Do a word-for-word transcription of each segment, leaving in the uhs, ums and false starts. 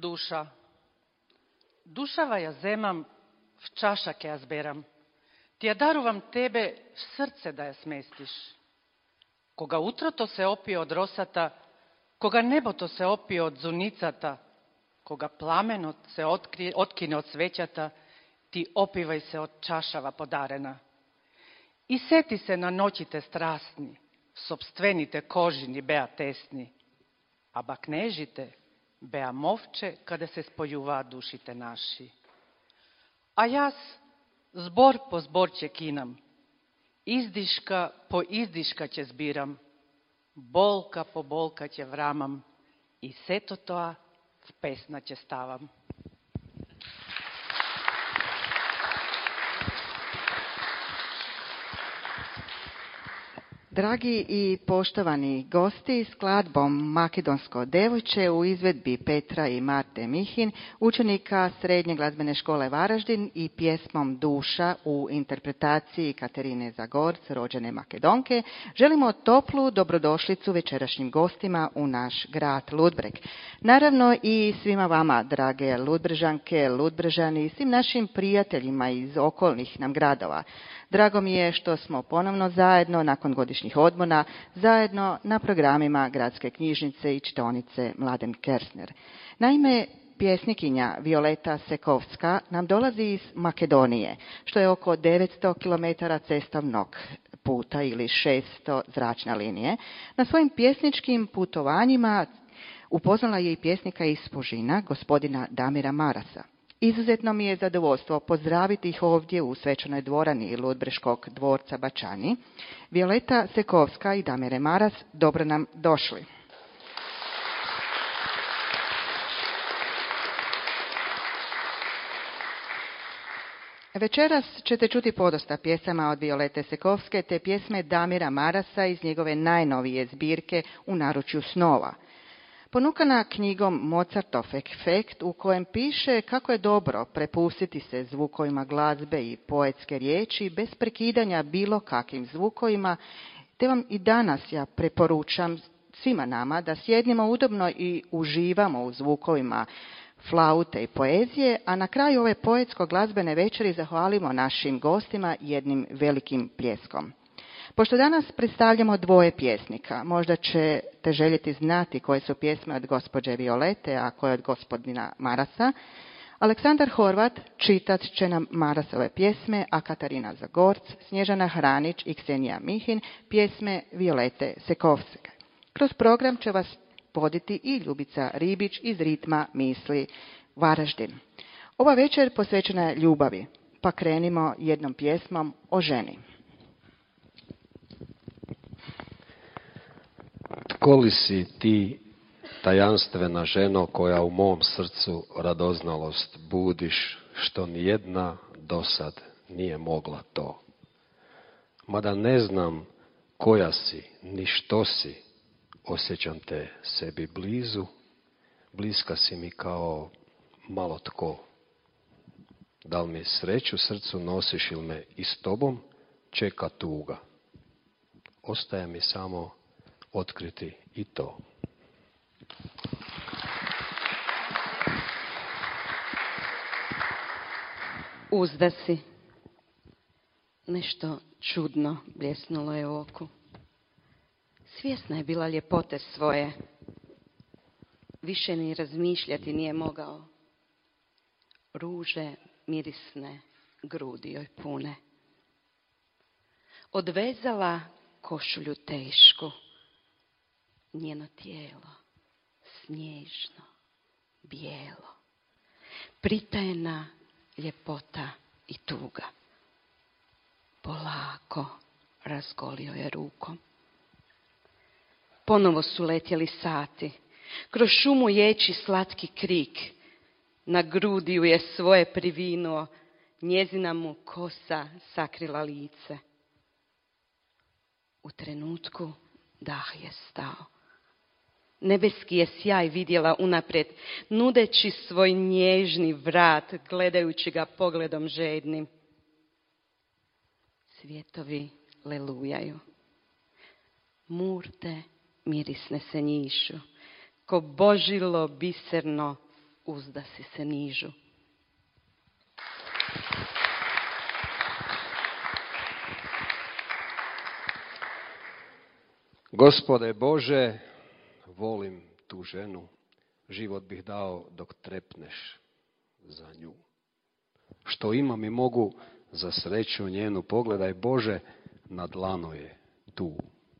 duša. Dušava ja zemam, v čašake ja zberam. Ti ja daruvam tebe srce da ja smestiš. Koga utro to se opije od rosata, koga nebo to se opije od zunicata, koga plamen se otkrije, otkine od svećata, ti opivaj se od čašava podarena. I seti se na noćite strasni, sobstvenite kožini bea tesni, a baknežite bea movče kada se spojuva dušite naši. A jas zbor po zbor će kinam, izdiška po izdiška će zbiram, bolka po bolka će vramam i seto toa v pesna će stavam. Dragi i poštovani gosti, skladbom Makedonsko devojče u izvedbi Petra i Marte Mihin, učenika Srednje glazbene škole Varaždin, i pjesmom Duša u interpretaciji Katarine Zagorc, rođene Makedonke, želimo toplu dobrodošlicu večerašnjim gostima u naš grad Ludbreg. Naravno i svima vama, drage Ludbrežanke, Ludbrežani, i svim našim prijateljima iz okolnih nam gradova. Drago mi je što smo ponovno zajedno nakon godišnjih odmora, zajedno na programima Gradske knjižnice i čitaonice Mladen Kersner. Naime, pjesnikinja Violeta Sekovska nam dolazi iz Makedonije, što je oko devetsto kilometara cestovnog puta ili šesto zračne linije. Na svojim pjesničkim putovanjima upoznala je i pjesnika iz Fužina, gospodina Damira Marasa. Izuzetno mi je zadovoljstvo pozdraviti ih ovdje u svečanoj dvorani Ludbreškog dvorca Bačani. Violeta Sekovska i Damire Maras, dobro nam došli. Večeras ćete čuti podosta pjesama od Violete Sekovske te pjesme Damira Marasa iz njegove najnovije zbirke U naručju snova. Ponukana knjigom Mozartov efekt, u kojem piše kako je dobro prepustiti se zvukovima glazbe i poetske riječi bez prekidanja bilo kakvim zvukovima, te vam i danas ja preporučam svima nama da sjednemo udobno i uživamo u zvukovima flaute i poezije, a na kraju ove poetsko-glazbene večeri zahvalimo našim gostima jednim velikim pljeskom. Pošto danas predstavljamo dvoje pjesnika, možda ćete željeti znati koje su pjesme od gospođe Violete, a koje od gospodina Marasa. Aleksandar Horvat čitat će nam Marasove pjesme, a Katarina Zagorc, Snježana Hranić i Ksenija Mihin pjesme Violete Sekovske. Kroz program će vas voditi i Ljubica Ribić iz Ritma misli Varaždin. Ova večer posvećena je ljubavi, pa krenimo jednom pjesmom o ženi. Tko li si ti, tajanstvena ženo, koja u mom srcu radoznalost budiš, što nijedna dosad nije mogla to? Mada ne znam koja si, ni što si, osjećam te sebi blizu, bliska si mi kao malo tko. Da li mi sreću srcu nosiš ili me i s tobom čeka tuga? Ostaje mi samo otkriti i to. Uzda si. Nešto čudno bljesnulo je u oku. Svjesna je bila ljepote svoje. Više ni razmišljati nije mogao. Ruže mirisne, grudi joj pune. Odvezala košulju tešku. Njeno tijelo, snježno, bijelo, pritajena ljepota i tuga. Polako razgolio je rukom. Ponovo su letjeli sati, kroz šumu ječi slatki krik. Na grudi ju je svoje privinuo, njezina mu kosa sakrila lice. U trenutku dah je stao. Nebeski je sjaj vidjela unaprijed, nudeći svoj nježni vrat, gledajući ga pogledom žednim. Svjetovi lelujaju. Murte mirisne se njišu, ko božilo biserno uzdasi se nižu. Gospode Bože, volim tu ženu, život bih dao dok trepneš za nju. Što imam i mogu za sreću njenu, pogledaj Bože, na dlanu je tu.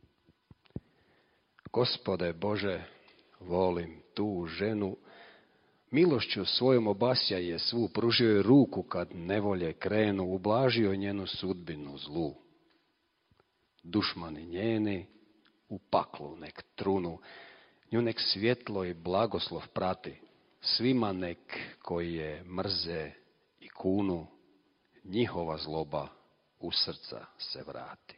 Gospode Bože, volim tu ženu, milošću svojom obasja je svu, pružio je ruku kad nevolje krenu, ublažio njenu sudbinu zlu. Dušmani njeni u paklu nek trunu, nju nek svjetlo i blagoslov prati, svima nek koji je mrze i kunu, njihova zloba u srca se vrati.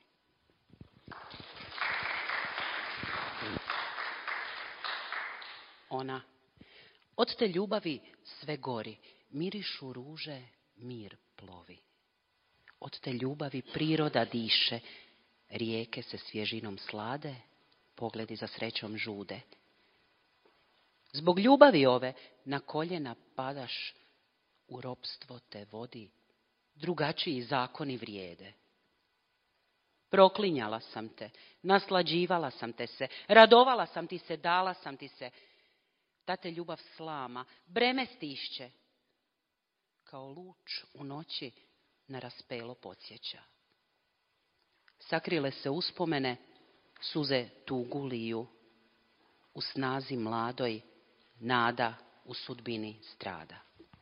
Ona, od te ljubavi sve gori, mirišu ruže, mir plovi. Od te ljubavi priroda diše, rijeke se svježinom slade, pogledi za srećom žude. Zbog ljubavi ove na koljena padaš, u ropstvo te vodi, drugačiji zakoni vrijede. Proklinjala sam te, naslađivala sam te se, radovala sam ti se, dala sam ti se. Ta te ljubav slama, breme stišće, kao luč u noći na raspelo podsjeća. Sakrile se uspomene, suze tugu liju, u snazi mladoj nada u sudbini strada.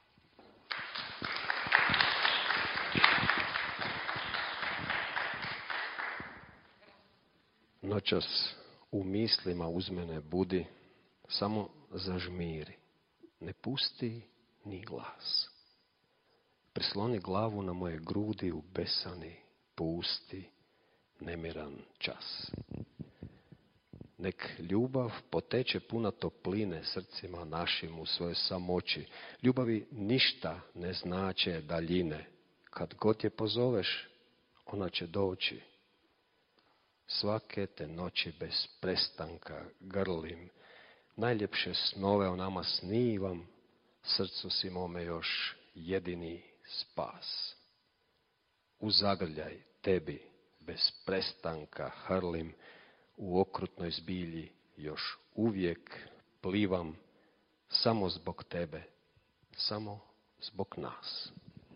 Noćas u mislima uz mene budi, samo zažmiri, ne pusti ni glas. Prisloni glavu na moje grudi u besani, pusti, nemiran čas. Nek ljubav poteče puna topline srcima našim u svojoj samoći. Ljubavi ništa ne znače daljine. Kad god je pozoveš, ona će doći. Svake te noći bez prestanka grlim, najljepše snove o nama snivam, srcu si mome još jedini spas. U zagrljaj tebi bez prestanka hrlim, u okrutnoj zbilji još uvijek plivam, samo zbog tebe, samo zbog nas.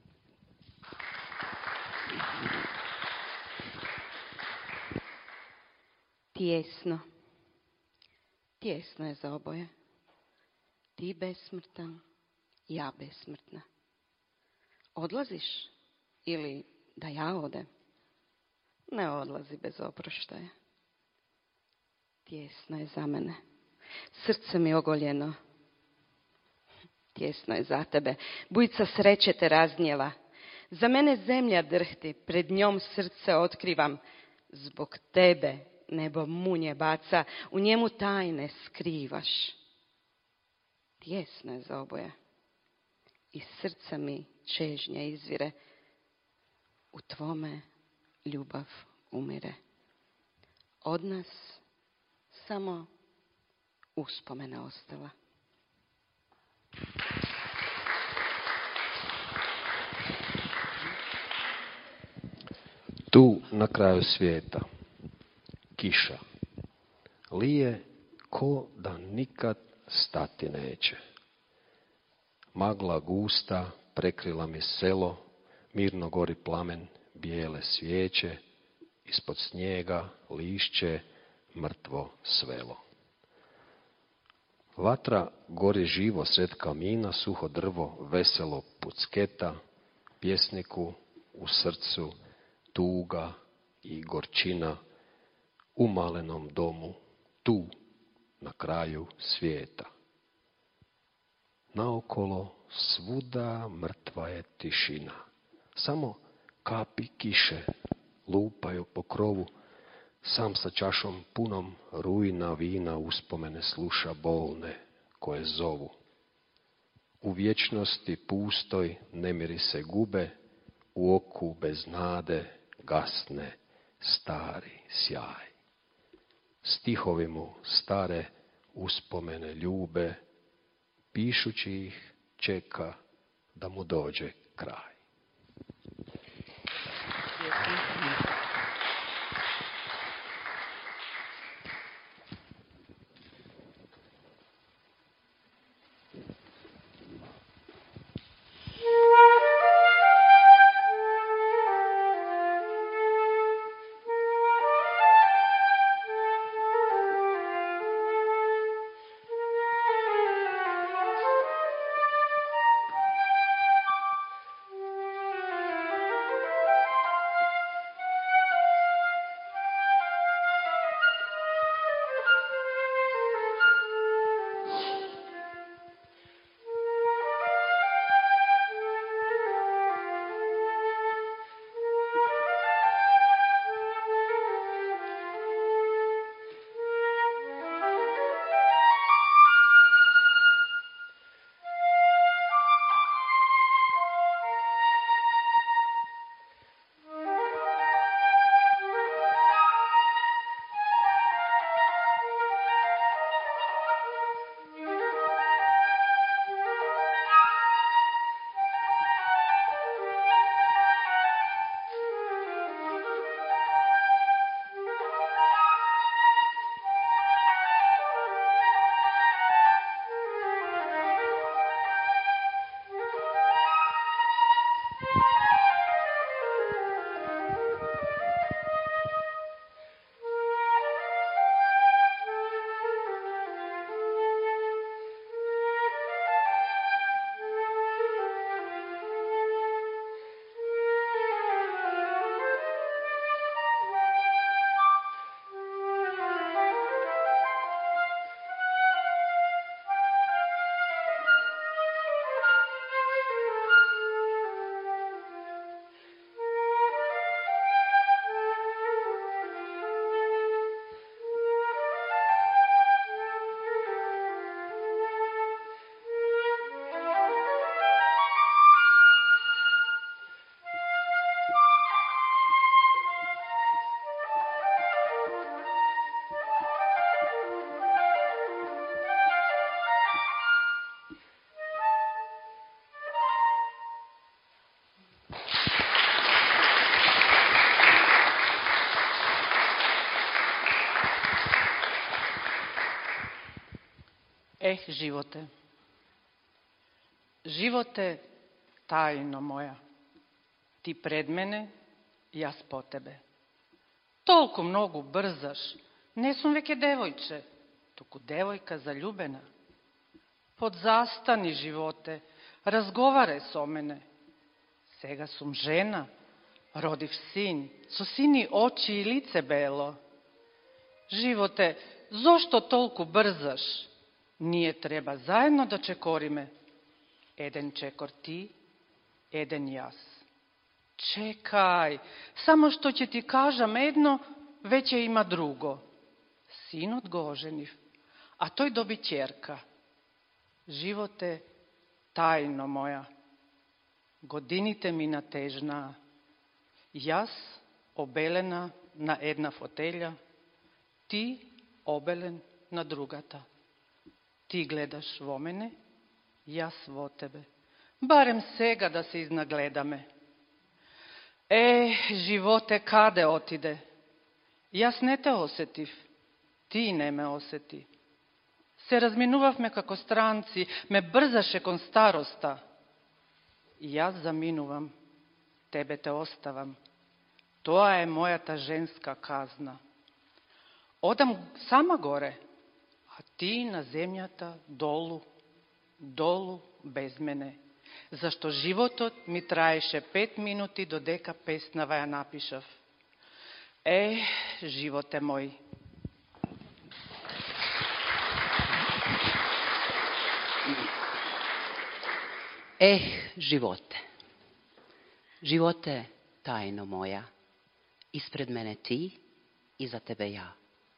Tijesno, tijesno je za oboje. Ti besmrtan, ja besmrtna. Odlaziš ili da ja odem? Ne odlazi bez oproštaja. Tijesno je za mene, srce mi ogoljeno. Tjesno je za tebe, bujica sreće te raznijela. Za mene zemlja drhti, pred njom srce otkrivam. Zbog tebe nebo munje baca, u njemu tajne skrivaš. Tjesno je za oboje, iz srca mi čežnja izvire. U tvome ljubav umire. Od nas samo uspomena ostala. Tu na kraju svijeta kiša lije ko da nikad stati neće. Magla gusta prekrila mi selo, mirno gori plamen bijele svijeće, ispod snijega lišće mrtvo svelo. Vatra gori živo sred kamina, suho drvo veselo pucketa, pjesniku u srcu tuga i gorčina, u malenom domu, tu, na kraju svijeta. Naokolo svuda mrtva je tišina, samo kapi kiše lupaju po krovu, sam sa čašom punom rujna vina uspomene sluša bolne koje zovu. U vječnosti pustoj nemiri se gube, u oku bez nade gasne stari sjaj. Stihovi mu stare uspomene ljube, pišući ih čeka da mu dođe kraj. Eh, živote, živote tajno moja, ti pred mene, ja po tebe. Toliko mnogo brzaš, ne sum veke devojče, toku devojka zaljubena. Podzastani živote, razgovare so mene. Sega sum žena, rodiv sin, so sini oči i lice belo. Živote, zašto toliko brzaš? Nije treba zajedno da čekorime. Eden čekor ti, eden jas. Čekaj, samo što će ti kažem jedno, već je ima drugo. Sin odgoženiv, a toj dobi ćerka. Živote, tajno moja, godinite mi natežna. Jas obelena na jedna fotelja, ti obelen na drugata. Ti gledaš vo mene, ja vo tebe. Barem sega da se iznagledame. me. E, živote, kade otide? Jas ne te osetiv, ti ne me oseti. Se razminuvav me kako stranci, me brzaše kon starosta. I ja zaminuvam, tebe te ostavam. To je moja ta ženska kazna. Odam sama gore, a ti na zemljata dolu, dolu bez mene. Zašto životot mi traješe pet minuti do deka pesnava ja napišav. E, živote moj. Eh, živote, živote tajno moja, ispred mene ti, iza tebe ja.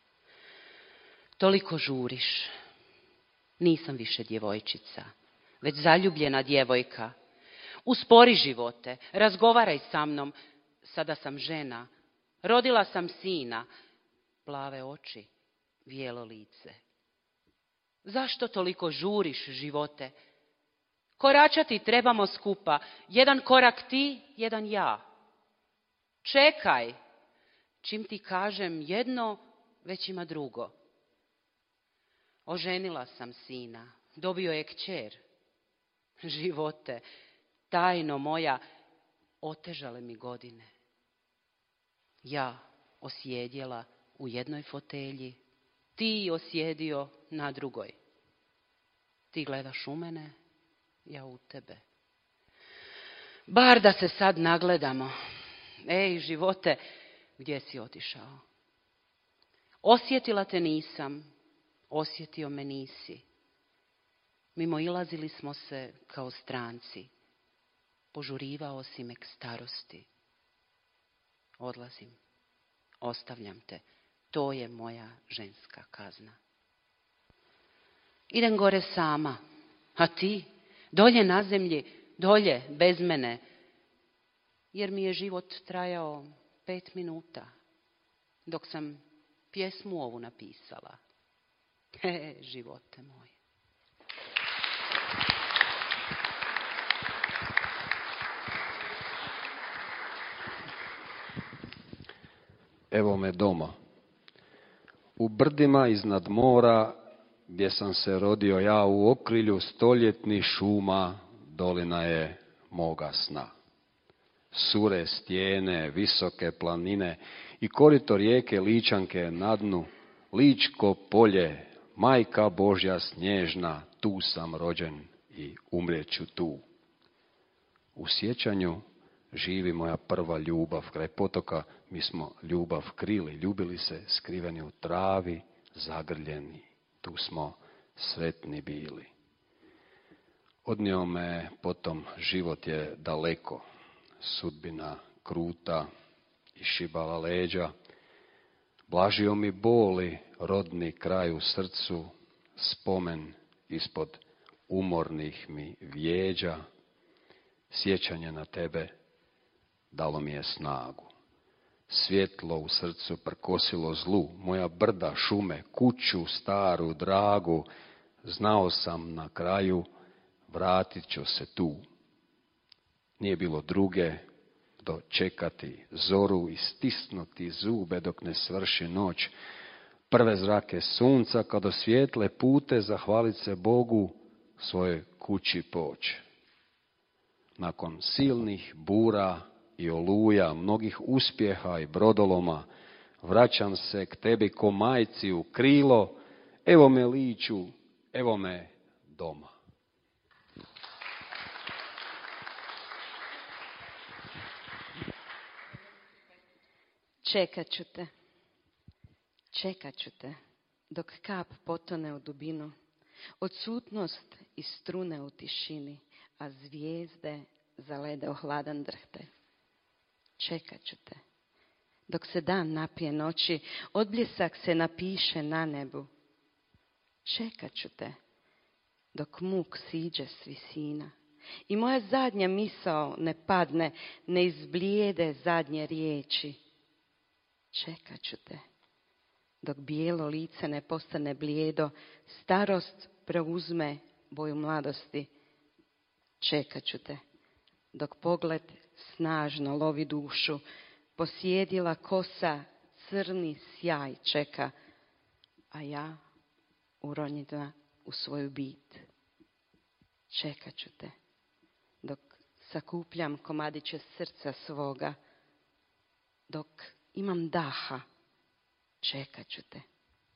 Toliko žuriš, nisam više djevojčica, već zaljubljena djevojka. Uspori živote, razgovaraj sa mnom, sada sam žena, rodila sam sina, plave oči, bijelo lice. Zašto toliko žuriš, živote? Koračati trebamo skupa. Jedan korak ti, jedan ja. Čekaj. Čim ti kažem jedno, već ima drugo. Oženila sam sina. Dobio je kćer. Živote, tajno moja, otežale mi godine. Ja osjedjela u jednoj fotelji, ti osjedio na drugoj. Ti gledaš u mene, ja u tebe. Bar da se sad nagledamo. Ej, živote, gdje si otišao? Osjetila te nisam, osjetio me nisi. Mimoilazili smo se kao stranci. Požurivao si me k starosti. Odlazim, ostavljam te. To je moja ženska kazna. Idem gore sama, a ti dolje na zemlji, dolje bez mene, jer mi je život trajao pet minuta, dok sam pjesmu ovu napisala. He, živote moje. Evo me doma. U brdima iznad mora, gdje sam se rodio ja, u okrilju stoljetnih šuma, dolina je moga sna. Sure stijene, visoke planine i korito rijeke Ličanke na dnu, Ličko polje, majka Božja snježna, tu sam rođen i umrijeću tu. U sjećanju živi moja prva ljubav, kraj potoka mi smo ljubav krili, ljubili se skriveni u travi, zagrljeni, tu smo sretni bili. Odnio me potom život je daleko, sudbina kruta i šibala leđa, blažio mi boli rodni kraj u srcu, spomen ispod umornih mi vijeđa, sjećanje na tebe dalo mi je snagu. Svjetlo u srcu prkosilo zlu, moja brda, šume, kuću staru, dragu, znao sam na kraju, vratit ću se tu. Nije bilo druge do čekati zoru i stisnuti zube dok ne svrši noć. Prve zrake sunca kad osvijetle pute, zahvalit se Bogu, svojoj kući poć. Nakon silnih bura i oluja, mnogih uspjeha i brodoloma, vraćam se k tebi ko majci u krilo, evo me liču, evo me doma. Čekat ću te, čekat ću te, dok kap potone u dubinu, odsutnost i strune u tišini, a zvijezde zalede ohladan drhte. Čekat ću te, dok se dan napije noći, odbljesak se napiše na nebu. Čekat ću te, dok muk siđe s visina i moja zadnja misao ne padne, ne izblijede zadnje riječi. Čekat ću te, dok bijelo lice ne postane blijedo, starost preuzme boju mladosti. Čekat ću te, dok pogled snažno lovi dušu, posjedila kosa crni sjaj čeka, a ja uronjena u svoju bit. Čekat ću te, dok sakupljam komadiće srca svoga, dok imam daha, čekat ću te.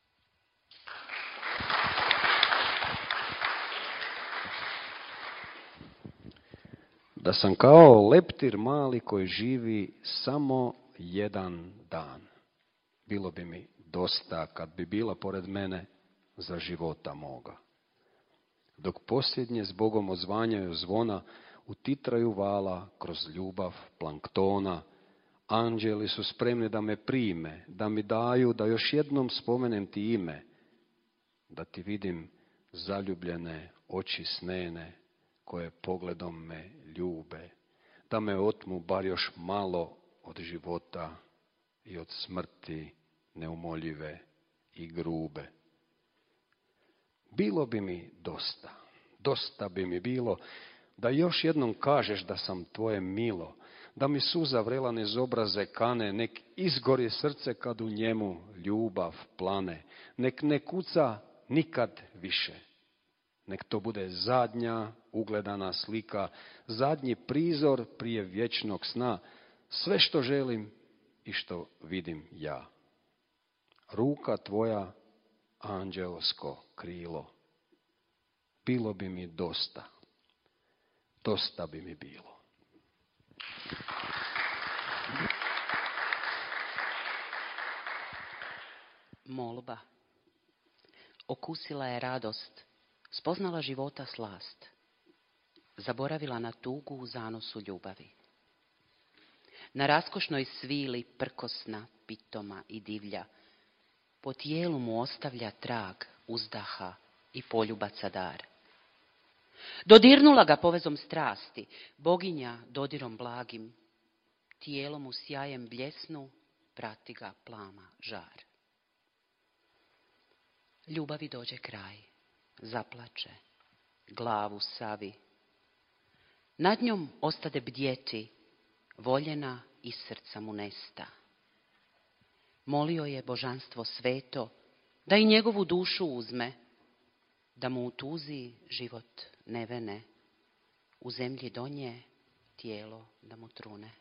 Da sam kao leptir mali koji živi samo jedan dan, bilo bi mi dosta kad bi bila pored mene za života moga. Dok posljednje s Bogom odzvanjaju zvona, utitraju vala kroz ljubav planktona, anđeli su spremni da me prime, da mi daju da još jednom spomenem ti ime, da ti vidim zaljubljene oči snene koje pogledom me ljube, da me otmu bar još malo od života i od smrti neumoljive i grube. Bilo bi mi dosta, dosta bi mi bilo da još jednom kažeš da sam tvoje milo, da mi suza vrela niz obraze kane, nek izgori srce kad u njemu ljubav plane, nek ne kuca nikad više. Nek to bude zadnja ugledana slika, zadnji prizor prije vječnog sna, sve što želim i što vidim ja. Ruka tvoja, anđelsko krilo, bilo bi mi dosta, dosta bi mi bilo. Molba. Okusila je radost, spoznala života slast, zaboravila na tugu u zanosu ljubavi. Na raskošnoj svili prkosna, pitoma i divlja, po tijelu mu ostavlja trag uzdaha i poljubaca dar. Dodirnula ga povezom strasti, boginja dodirom blagim, tijelom u sjajem bljesnu, prati ga plama žar. Ljubavi dođe kraj, zaplače, glavu savi. Nad njom ostade bdjeti, voljena iz srca mu nesta. Molio je božanstvo sveto da i njegovu dušu uzme, da mu u tuzi život ne vene, u zemlji donje tijelo da mu trune.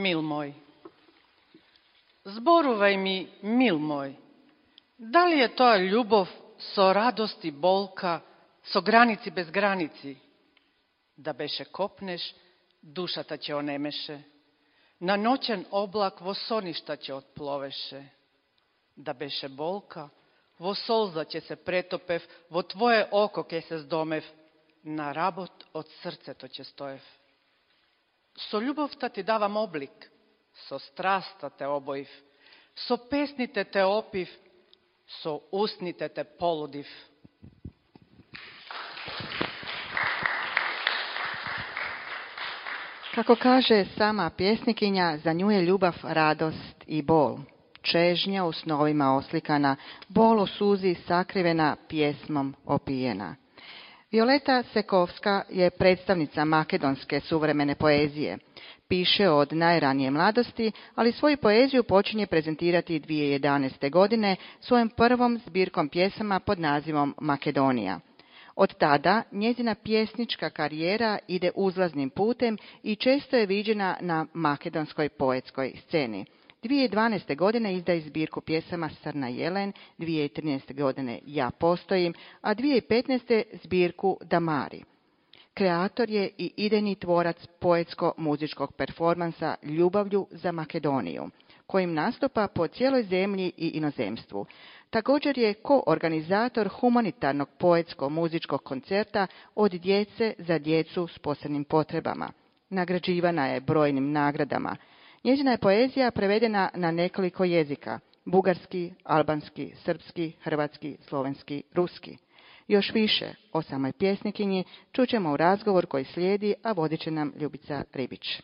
mil moj. Zboruvaj mi, mil moj, da li je to ljubov so radosti bolka, so granici bez granici? Da beše kopneš, duša ta će onemeše, na noćen oblak vo soništa će otploveše. Da beše bolka, vo solza će se pretopev, vo tvoje oko ke se zdomev, na rabot od srce to će stojev. So ljubovta ti davam oblik, so strasta te obojiv, so pesnite te opiv, so usnite te poludiv. Kako kaže sama pjesnikinja, za nju je ljubav radost i bol. Čežnja u snovima oslikana, bol u suzi sakrivena, pjesmom opijena. Violeta Sekovska je predstavnica makedonske suvremene poezije. Piše od najranije mladosti, ali svoju poeziju počinje prezentirati dvije tisuće jedanaeste. godine svojom prvom zbirkom pjesama pod nazivom Makedonija. Od tada njezina pjesnička karijera ide uzlaznim putem i često je viđena na makedonskoj poetskoj sceni. dvije tisuće dvanaeste. godine izdaje zbirku pjesama Srna jelen, dvije tisuće trinaeste. godine Ja postojim, a dvije tisuće petnaeste. zbirku Damari. Kreator je i idejni tvorac poetsko-muzičkog performansa Ljubavlju za Makedoniju, kojim nastupa po cijeloj zemlji i inozemstvu. Također je koorganizator humanitarnog poetsko-muzičkog koncerta Od djece za djecu s posebnim potrebama. Nagrađivana je brojnim nagradama. Njezina je poezija prevedena na nekoliko jezika: bugarski, albanski, srpski, hrvatski, slovenski, ruski. Još više o samoj pjesnikinji čućemo u razgovor koji slijedi, a vodit će nam Ljubica Ribić.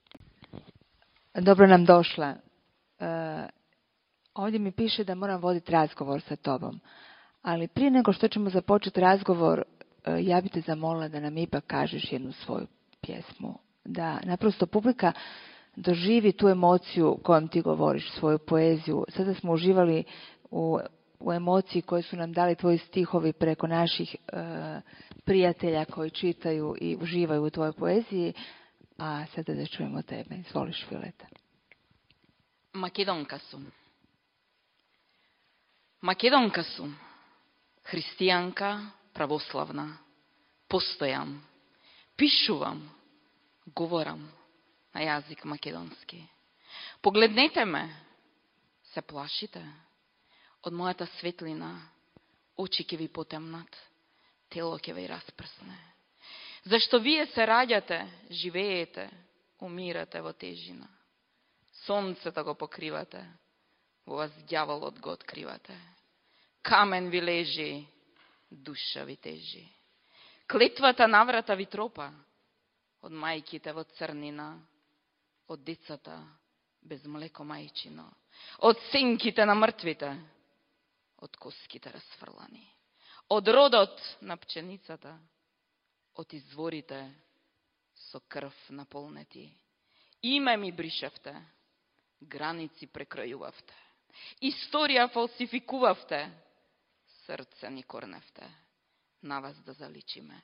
Dobro nam došla. E, ovdje mi piše da moram voditi razgovor sa tobom. Ali prije nego što ćemo započeti razgovor, e, ja bih te zamolila da nam ipak kažeš jednu svoju pjesmu. Da naprosto publika doživi tu emociju kojom ti govoriš, svoju poeziju. Sada smo uživali u, u emociji koje su nam dali tvoji stihovi preko naših e, prijatelja koji čitaju i uživaju u tvojoj poeziji. A sada da čujemo tebe. Izvoliš, Violeta. Makedonka su. Makedonka su. Hristijanka, pravoslavna. Postojam. Pišuvam. Govoram na jazik makedonski. Poglednete me. Se plašite? Od mojata svetlina oči ke vi potemnat, telo ke vi rasprsne. Zašto vije se rađate, živejete, umirate vo težina. Sonce tako pokrivate, vo vas djavol od go otkrivate. Kamen vi leži, duša vi teži. Kletvata navrata vi tropa, od majkite vo crnina, od dicata bez mleko majčino, od sinkite na mrtvite, od koskite razfrlani, od rodot na pčenicata, od izvorite so krv napolneti. Ime mi briševte, granici prekrojuvavte, istorija falsifikuvavte, srce ni kornevte, na vas da zaličime.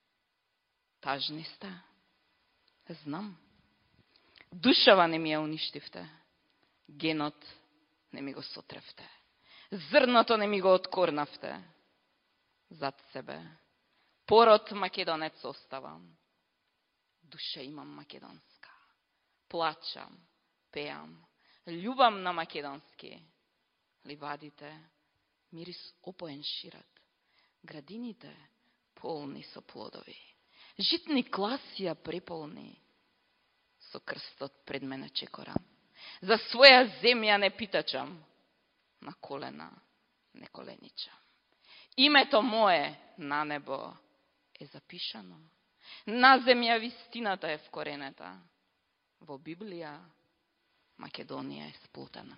Tažni ste, znam. Dušava ne mi je uništivte, genot ne mi go sotrevte, zrnato ne mi go otkornavte, zad sebe porod makedonec ostavam, duše imam makedonska, plačam, pejam, ljubam na makedonski, livadite, miris opojen širat, gradinite, polni so plodovi, žitni klasija prepolni, so krstot pred mene čekoram, za svoja zemlja ne pitačam, na kolena ne koleničam. Ime to moje na nebo je zapišano, na zemlja vistinata je vkoreneta, vo Biblija Makedonija je splutana.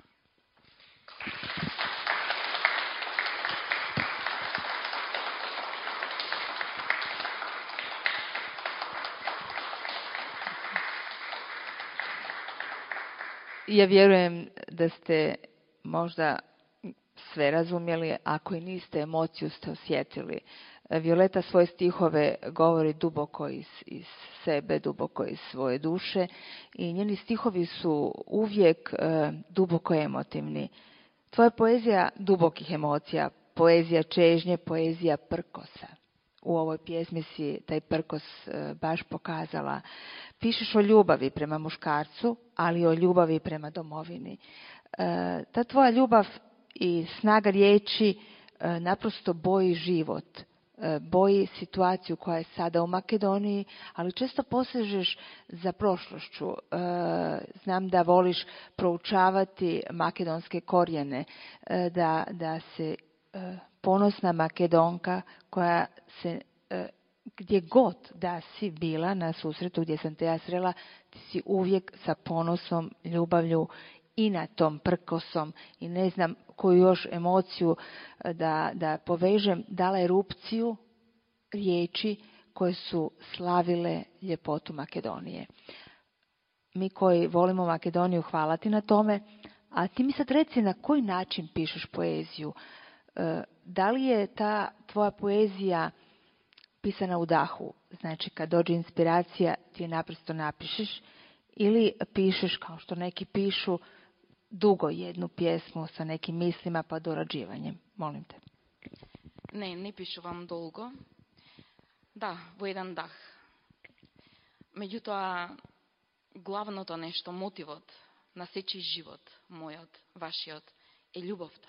Ja vjerujem da ste možda sve razumjeli, ako i niste, emociju ste osjetili. Violeta svoje stihove govori duboko iz, iz sebe, duboko iz svoje duše i njeni stihovi su uvijek e, duboko emotivni. Tvoja poezija dubokih emocija, poezija čežnje, poezija prkosa. U ovoj pjesmi si taj prkos e, baš pokazala. Pišeš o ljubavi prema muškarcu, ali o ljubavi prema domovini. E, ta tvoja ljubav i snaga riječi e, naprosto boji život. Boji situaciju koja je sada u Makedoniji, ali često posežeš za prošlošću. Znam da voliš proučavati makedonske korijene, da, da se ponosna Makedonka koja se, gdje god da si bila na susretu gdje sam te ja srela, ti si uvijek sa ponosom, ljubavlju i na tom prkosom i ne znam koju još emociju da, da povežem, dala erupciju riječi koje su slavile ljepotu Makedonije. Mi koji volimo Makedoniju, hvala ti na tome, a ti mi sad reci na koji način pišeš poeziju. Da li je ta tvoja poezija pisana u dahu, znači kad dođe inspiracija ti je naprosto napišeš, ili pišeš kao što neki pišu dugo jednu pjesmu sa nekim mislima pa dorađivanjem? Molim te. Не, не пишувам долго. Да, во еден дах. Меѓутоа, главното нешто, мотивот на сечи живот, мојот, вашиот, е љубовта.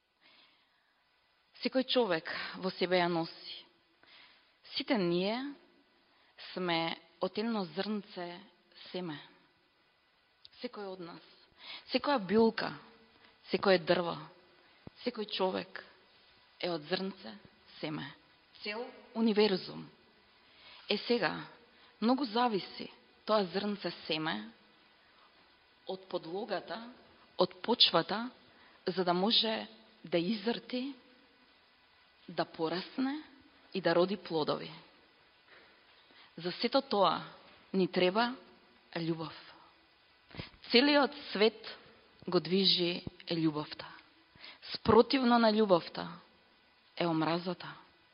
Секој човек во себе ја носи. Сите ние сме од едно зрнце семе. Секој од нас. Секоја билка, секој дрво, секој човек е од зрнце семе. Цел универзум. Е сега, многу зависи тоа зрнце семе од подлогата, од почвата, за да може да изрти, да порасне и да роди плодови. За сето тоа ни треба љубов. Целиот свет го движи е љубовта. Спротивно на љубовта е омразата.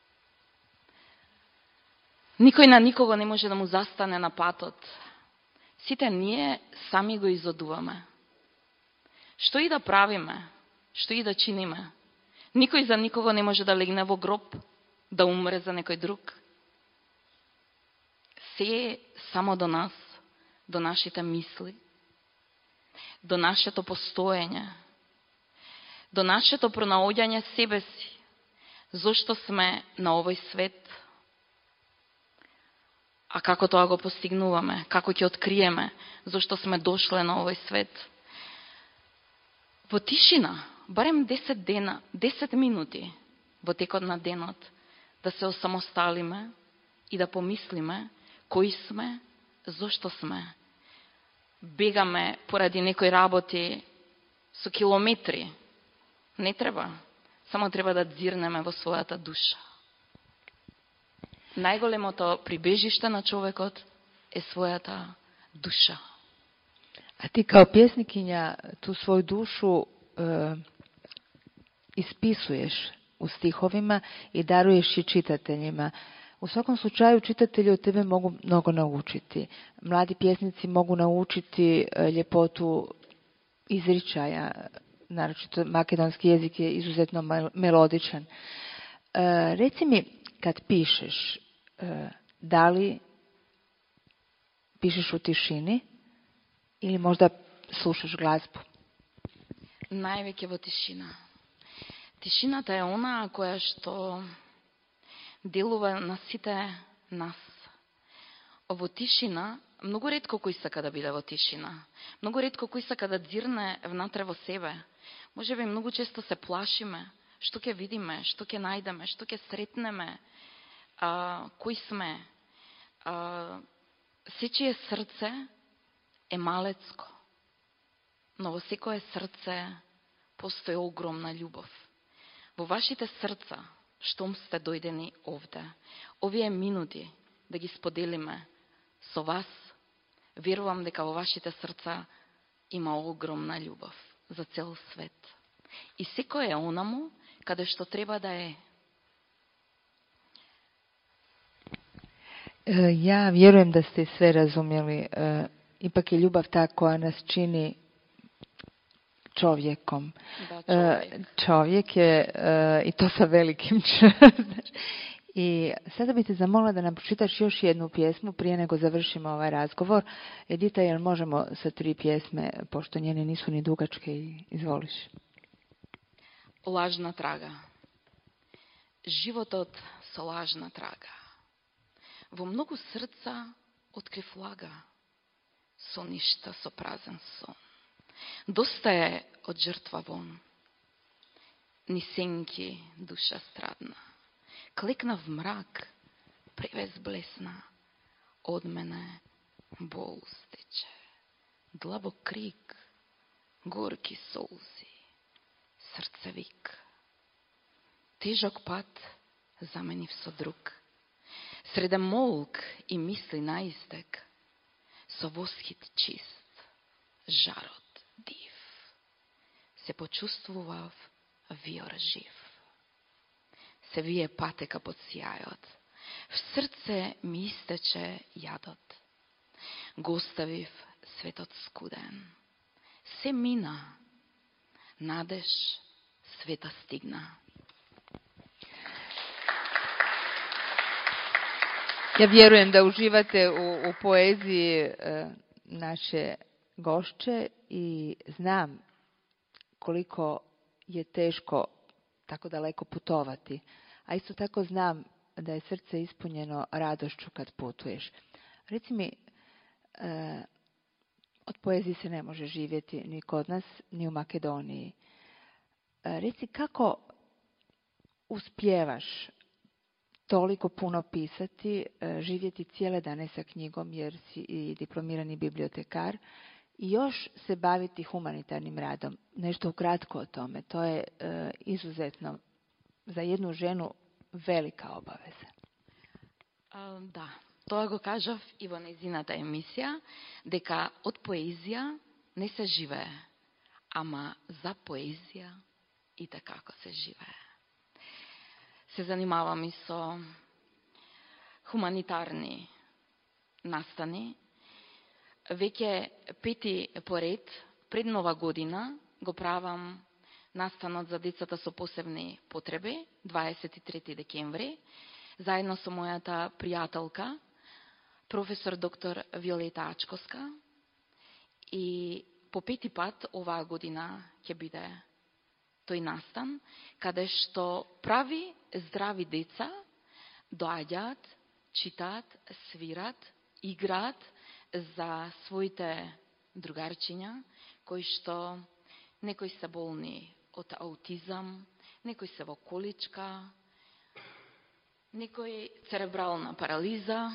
Никој на никого не може да му застане на патот. Сите ние сами го изодуваме. Што и да правиме, што и да чиниме, никој за никого не може да легне во гроб, да умре за некој друг. Се е само до нас, до нашите мисли, до нашето постоење, до нашето пронаоѓање себе си, зошто сме на овој свет, а како тоа го постигнуваме, како ќе откриеме зошто сме дошле на овој свет. Во тишина, барем десет дена, десет минути во текот на денот, да се осамосталиме и да помислиме кои сме, зошто сме. Бегаме поради некои работи со километри. Не треба. Само треба да дзирнеме во својата душа. Најголемото прибежиште на човекот е својата душа. A ti kao pjesnikinja tu svoju dušu e, ispisuješ u stihovima i daruješ je čitateljima. U svakom slučaju čitatelji od tebe mogu mnogo naučiti. Mladi pjesnici mogu naučiti ljepotu izričaja, naročito makedonski jezik je izuzetno melodičan. E, reci mi, kad pišeš, e, da li pišeš u tišini ili možda slušaš glazbu? Највеќе во тишина. Тишината е она која што делува на сите нас. Во тишина, многу ретко кој сака да биде во тишина. Многу ретко кој сака да дзирне внатре во себе. Може би многу често се плашиме, што ќе видиме, што ќе најдеме, што ќе сретнеме, а, кои сме. А, сечие срце е малецко, но во секое срце постои огромна љубов. Во вашите срца, штом сте дојдени овде, овие минути да ги споделиме со вас, верувам дека во вашите срца има огромна љубов за цел свет. И секој е онаму каде што треба да е. E, Ja vjerujem da ste sve razumjeli. E, Ipak je ljubav ta koja nas čini čovjekom. Да, E, човек. Čovjek je, e, i to sa velikim č. I sada bih te zamolila da nam pročitaš još jednu pjesmu prije nego završimo ovaj razgovor. Edita, jel možemo sa tri pjesme, pošto njene nisu ni dugačke, i izvoliš. Лажна трага. Животот со лажна трага. Во многу срца открив лага. Со ништа, со празен сон. Доста е од жртва вон. Ни сенки душа страдна. Клекна в мрак, превез блесна. Од мене бол стече. Длабок крик, горки солзи. Срцевик. Тежок пат заменив со друг. Среде молк и мисли наистек. Со восхит чист, жарот див. Се почувствував виор жив. Се вие патека под сјајот. В срце ми истече јадот. Го оставив светот скуден. Се мина. Надеж света стигна. Ja vjerujem da uživate u, u poeziji e, naše gošće i znam koliko je teško tako daleko putovati. A isto tako znam da je srce ispunjeno radošću kad putuješ. Reci mi, e, od poezije se ne može živjeti ni kod nas, ni u Makedoniji. E, reci kako uspijevaš toliko puno pisati, živjeti cijele dane sa knjigom jer si i diplomirani bibliotekar i još se baviti humanitarnim radom. Nešto ukratko o tome. To je e, izuzetno za jednu ženu velika obaveza. А, да, тоа го кажав и во незината емисија, дека од поезија не се живее, ама за поезија и така како се живее. Се занимавам и со хуманитарни настани. Веќе пети поред, пред нова година, го правам настанот за децата со посебни потреби, дваесет и трети декември, заедно со мојата пријателка, професор доктор Виолета Ачковска. И по пети пат оваа година ќе биде тој настан, каде што прави здрави деца доаѓаат, читаат, свират, играат за своите другарчиња, кои што некои се болни од аутизам, некои се во количка, некои церебрална парализа.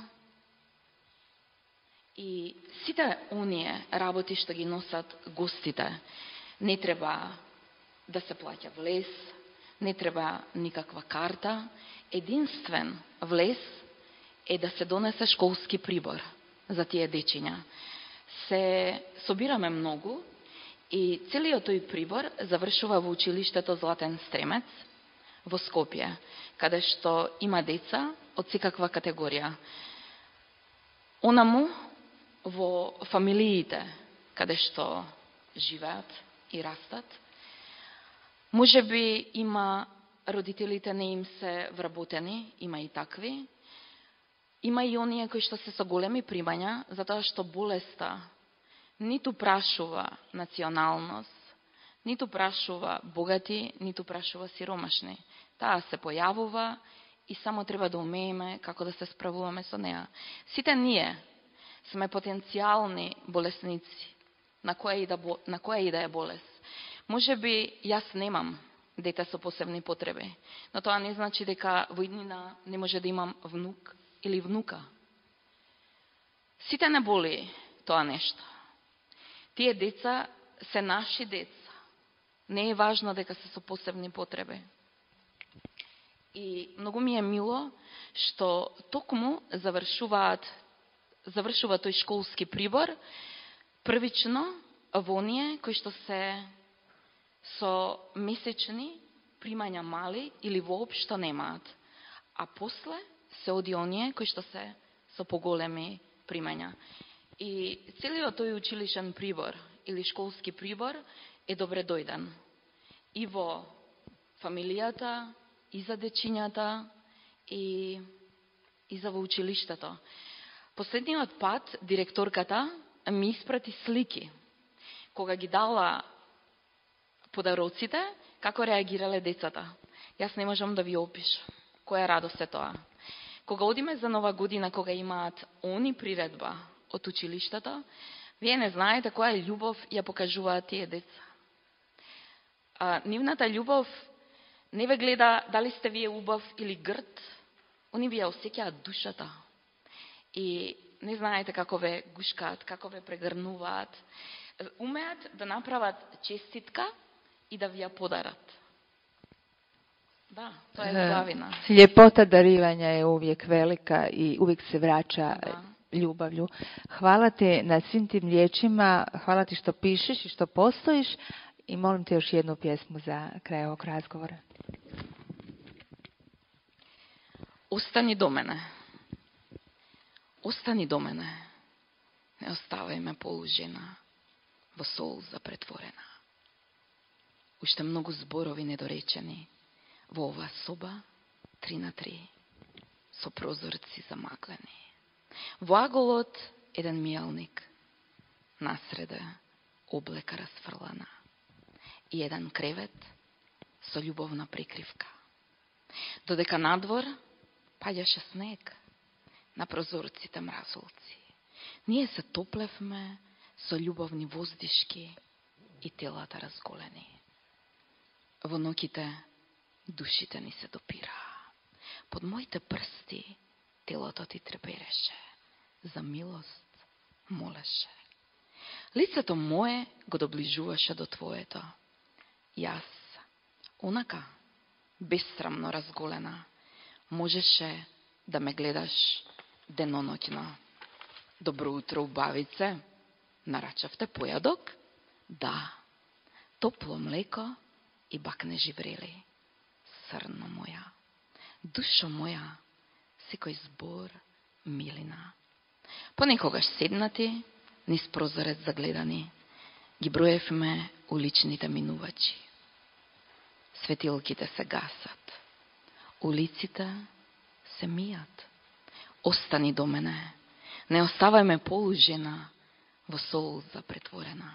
И сите оние работи што ги носат гостите, не треба да се плаќа влез, не треба никаква карта. Единствен влез е да се донесе школски прибор за тие дечиња. Се собираме многу и целиот тој прибор завршува во училиштето Златен Стремец во Скопје, каде што има деца од секаква категорија. Онаму во фамилиите каде што живеат и растат, може би има родителите не им се вработени, има и такви. Има и оние кои што се со големи примања, затоа што болеста ниту прашува националност, ниту прашува богати, ниту прашува сиромашни. Таа се појавува и само треба да умееме како да се справуваме со неа. Сите ние сме потенцијални болесници, на која и да, на која и да е болест. Може би јас немам дете со посебни потреби, но тоа не значи дека во иднина не може да имам внук или внука. Сите не боли тоа нешто. Тие деца се наши деца. Не е важно дека се со посебни потреби. И многу ми е мило што токму завршуваат завршува тој школски прибор првично во оние кои што се со месечни примања мали или воопшто немаат. А после се оди оние кои што се со поголеми примања. И целиот тој училишен прибор или школски прибор е добре дојден. И во фамилијата, и за дечињата, и, и за во училиштето. Последниот пат директорката ми испрати слики. Кога ги дала подароците, како реагирале децата. Јас не можам да ви опишам. Која радост е тоа. Кога одиме за Нова година, кога имаат они приредба од училиштето, вие не знаете која љубов ја покажуваат тие деца. А, нивната љубов не ве гледа дали сте вие убав или грд, они ви ја осеќаат душата. И не знаете како ве гушкаат, како ве прегрнуваат. Умеат да направат честитка и да ви ја подарат. Да, тоа е љубавина. Ljepota darivanja je uvijek velika i uvijek se vraća Da. ljubavlju. Hvala ti na svim tim riječima, hvala ti što pišeš i što postojiš i molim te još jednu pjesmu za kraj ovog razgovora. Остани до мене. Остани до мене. Не оставај ме полужена во солза претворена. Уште многу зборови недоречени во оваа соба три на три, со прозорци замаглени. Во аголот еден мијалник, насреде облека расфрлана и еден кревет со љубовна прикривка. Додека надвор паѓаше снег, на прозорците мразолци. Ние се топлевме со љубовни воздишки и телата разголени. Во ноќите душите ни се допира. Под моите прсти телото ти трепереше. За милост молеше. Лицето мое го доближуваше до твоето. Јас, онака, бесстрамно разголена, можеше да ме гледаш деноноќно. Добро утро, убавице. Нарачавте појадок? Да. Топло млеко и бакне живрели. Срно моја, душо моја, секој збор милина. Понекогаш седнати, низ прозорец загледани, ги броевме уличните минувачи. Светилките се гасат, улиците се мијат. Остани до мене, не оставај ме полужена во солза претворена.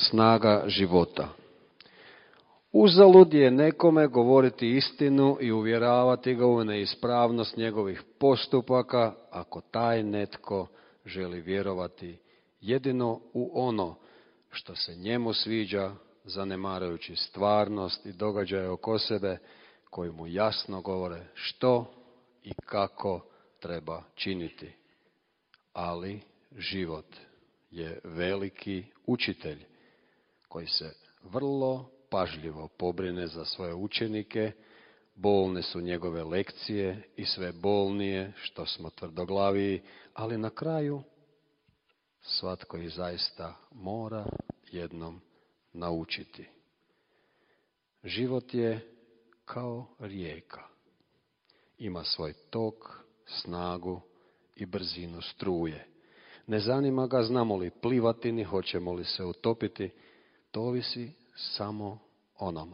snaga života. Uzalud je nekome govoriti istinu i uvjeravati ga u neispravnost njegovih postupaka, ako taj netko želi vjerovati jedino u ono što se njemu sviđa, zanemarujući stvarnost i događaje oko sebe koji mu jasno govore što i kako treba činiti. Ali život je veliki učitelj koji se vrlo pažljivo pobrine za svoje učenike, bolne su njegove lekcije i sve bolnije što smo tvrdoglaviji, ali na kraju svatko ih zaista mora jednom naučiti. Život je kao rijeka. Ima svoj tok, snagu i brzinu struje. Ne zanima ga znamo li plivati ni hoćemo li se utopiti, to ovisi samo o nama.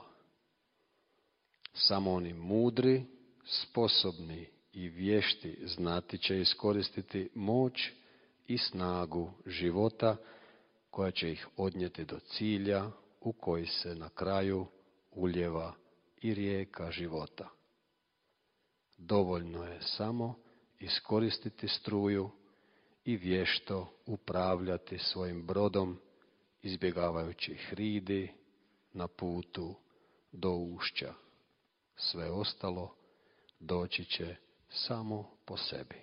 Samo oni mudri, sposobni i vješti znati će iskoristiti moć i snagu života koja će ih odnijeti do cilja u koji se na kraju uljeva i rijeka života. Dovoljno je samo iskoristiti struju i vješto upravljati svojim brodom, izbjegavajući hridi na putu do ušća. Sve ostalo doći će samo po sebi.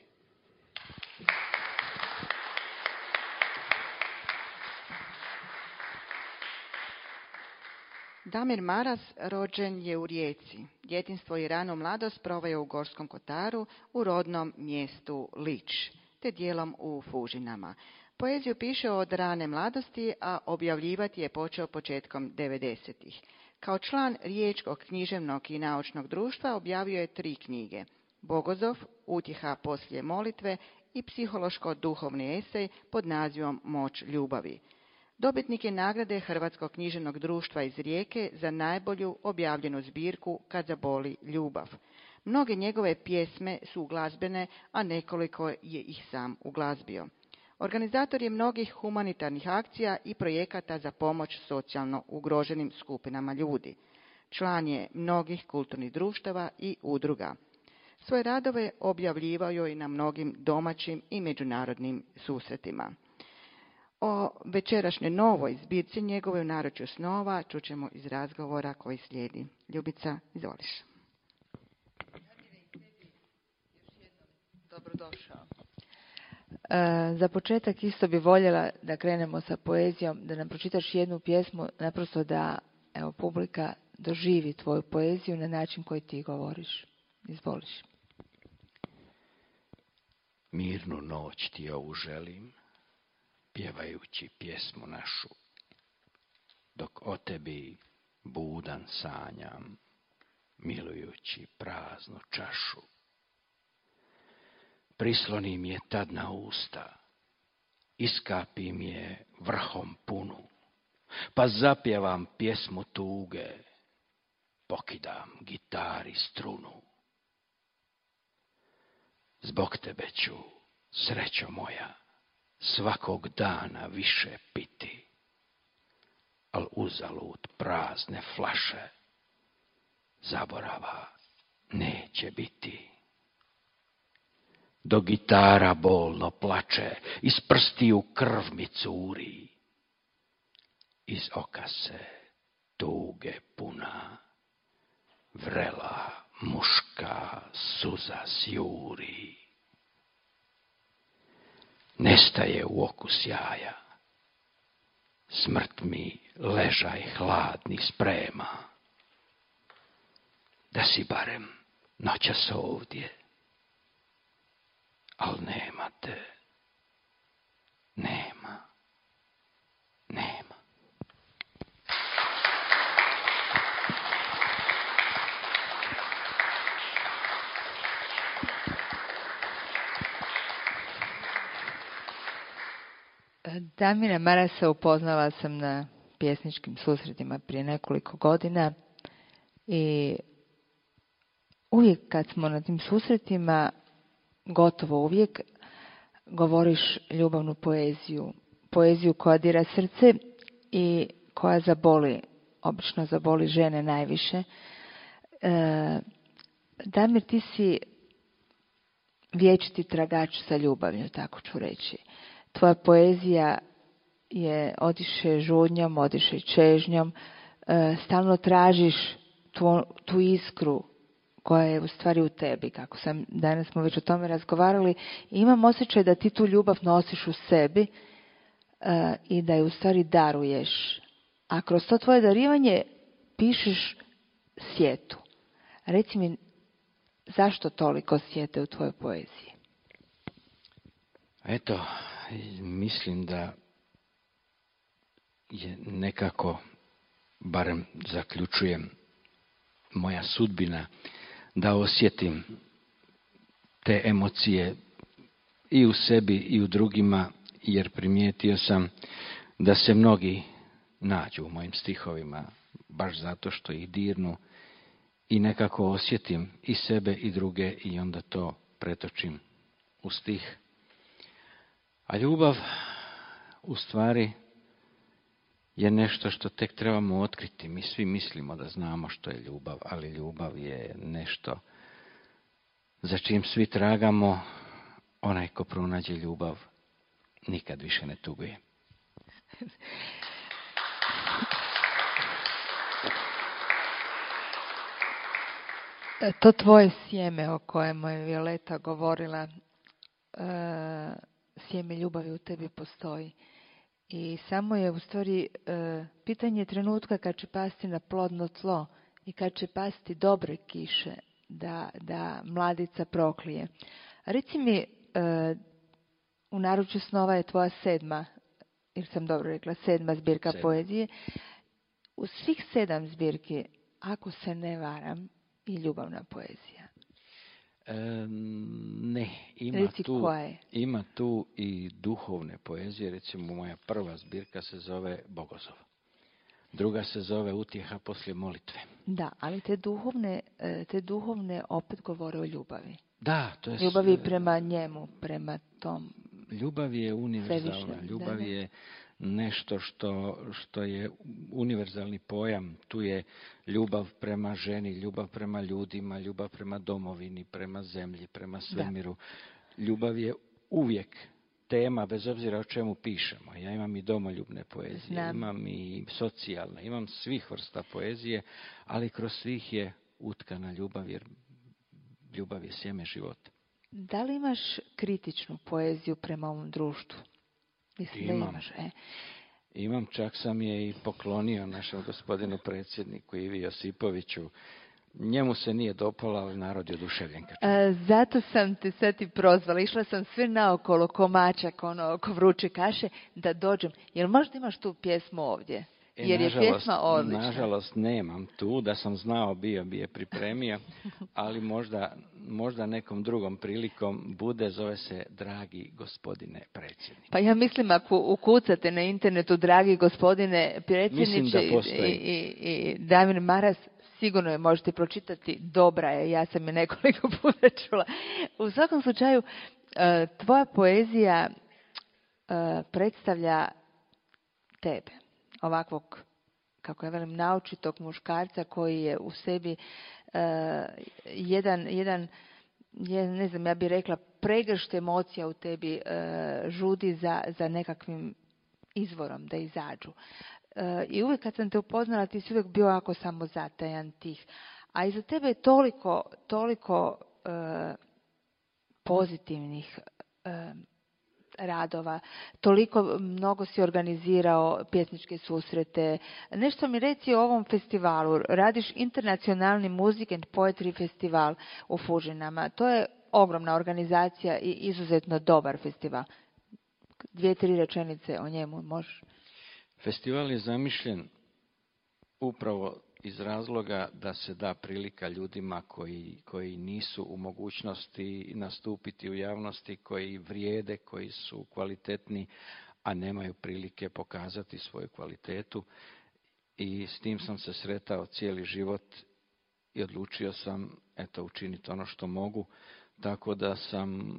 Damir Maras rođen je u Rijeci. Djetinjstvo i ranu mladost proveo u Gorskom kotaru, u rodnom mjestu Lič, te dijelom u Fužinama. Poeziju piše od rane mladosti, a objavljivati je počeo početkom devedesetih. Kao član Riječkog književnog i naučnog društva objavio je tri knjige: Bogozov, Utjeha poslije molitve i psihološko-duhovni esej pod nazivom Moć ljubavi. Dobitnik je nagrade Hrvatskog književnog društva iz Rijeke za najbolju objavljenu zbirku Kad zaboli ljubav. Mnoge njegove pjesme su uglazbene, a nekoliko je ih sam uglazbio. Organizator je mnogih humanitarnih akcija i projekata za pomoć socijalno ugroženim skupinama ljudi. Član je mnogih kulturnih društava i udruga. Svoje radove objavljivao je i na mnogim domaćim i međunarodnim susretima. O večerašnjoj novoj zbirci njegove u naručju snova čućemo iz razgovora koji slijedi. Ljubica, izvoliš. Dobrodošao. E, za početak isto bi voljela da krenemo sa poezijom, da nam pročitaš jednu pjesmu, naprosto da evo, publika doživi tvoju poeziju na način koji ti govoriš. Izvoliš. Mirnu noć ti ovu želim, pjevajući pjesmu našu, dok o tebi budan sanjam, milujući praznu čašu. Prislonim je tad na usta, iskapim je vrhom punu, pa zapjevam pjesmu tuge, pokidam gitari strunu. Zbog tebe ću, srećo moja, svakog dana više piti, al uzalud prazne flaše, zaborava neće biti. Do gitara bolno plače, iz prstiju krv mi curi, iz oka se tuge puna, vrela muška suza sjuri. Nestaje u oku sjaja, smrt mi ležaj hladni sprema, da si barem noćas ovdje, al nema te, nema, nema. Damira Marasa upoznala sam na pjesničkim susretima prije nekoliko godina i uvijek kad smo na tim susretima, gotovo uvijek, govoriš ljubavnu poeziju, poeziju koja dira srce i koja zaboli, obično zaboli žene najviše. E, Damir, ti si vječiti tragač sa ljubavlju, tako ću reći. Tvoja poezija je odiše žudnjom, odiše čežnjom, e, stalno tražiš tu, tu iskru koja je u stvari u tebi, kako sam, danas smo već o tome razgovarali. I imam osjećaj da ti tu ljubav nosiš u sebi e, i da je u stvari daruješ. A kroz to tvoje darivanje pišeš sjetu. Reci mi, zašto toliko sjete u tvojoj poeziji? Eto, mislim da je nekako, barem zaključujem, moja sudbina da osjetim te emocije i u sebi i u drugima, jer primijetio sam da se mnogi nađu u mojim stihovima baš zato što ih dirnu i nekako osjetim i sebe i druge i onda to pretočim u stih. A ljubav u stvari je nešto što tek trebamo otkriti. Mi svi mislimo da znamo što je ljubav, ali ljubav je nešto za čim svi tragamo. Onaj ko pronađe ljubav nikad više ne tuguje. To tvoje sjeme o kojem je Violeta govorila, sjeme ljubavi u tebi postoji. I samo je u stvari pitanje trenutka kad će pasti na plodno tlo i kad će pasti dobre kiše da, da mladica proklije. Reci mi, u naručju snova je tvoja sedma, ili sam dobro rekla, sedma zbirka sedma. Poezije. U svih sedam zbirki, ako se ne varam, i ljubavna poezija. E, ne, ima Reci tu, koja je? ima tu i duhovne poezije. Recimo, moja prva zbirka se zove Bogozov. Druga se zove Utjeha poslije molitve. Da, ali te duhovne, te duhovne opet govore o ljubavi. Da, to je... Ljubav je prema njemu, prema tom... Ljubav je univerzalna. Ljubav da, da. je nešto što, što je univerzalni pojam. Tu je ljubav prema ženi, ljubav prema ljudima, ljubav prema domovini, prema zemlji, prema svemiru. Da. Ljubav je uvijek tema, bez obzira o čemu pišemo. Ja imam i domoljubne poezije, Znam. imam i socijalne, imam svih vrsta poezije, ali kroz svih je utkana ljubav, jer ljubav je sjeme života. Da li imaš kritičnu poeziju prema ovom društvu? Mislim Imam. Da imaš, e. Imam, čak sam je i poklonio našem gospodinu predsjedniku Ivi Josipoviću. Njemu se nije dopala, ali narod je oduševljen. E, zato sam te sad i prozvala. Išla sam sve naokolo ko mačak, ono, ko vruće kaše, da dođem. Jer možda imaš tu pjesmu ovdje? E, Jer nažalost, je pjesma odlična. Nažalost nemam tu, da sam znao bio bi je pripremio, ali možda, možda nekom drugom prilikom bude, zove se Dragi gospodine predsjedniče. Pa ja mislim ako ukucate na internetu Dragi gospodine predsjedniče i, i, i Damir Maras, sigurno je možete pročitati, dobra je, ja sam je nekoliko puta čula. U svakom slučaju, tvoja poezija predstavlja tebe. Ovakvog, kako ja velim, naočitog muškarca koji je u sebi uh, jedan, jedan, jedan, ne znam, ja bih rekla, pregršt emocija u tebi uh, žudi za, za nekakvim izvorom da izađu. Uh, I uvijek kad sam te upoznala, ti si uvijek bio ako samozatajan, tih. A iza tebe je toliko, toliko uh, pozitivnih uh, radova, toliko mnogo si organizirao pjesničke susrete. Nešto mi reci o ovom festivalu. Radiš internacionalni Music and Poetry festival u Fužinama. To je ogromna organizacija i izuzetno dobar festival. Dvije, tri rečenice o njemu možeš? Festival je zamišljen upravo iz razloga da se da prilika ljudima koji, koji nisu u mogućnosti nastupiti u javnosti, koji vrijede, koji su kvalitetni, a nemaju prilike pokazati svoju kvalitetu. I s tim sam se sretao cijeli život i odlučio sam eto učiniti ono što mogu, tako da sam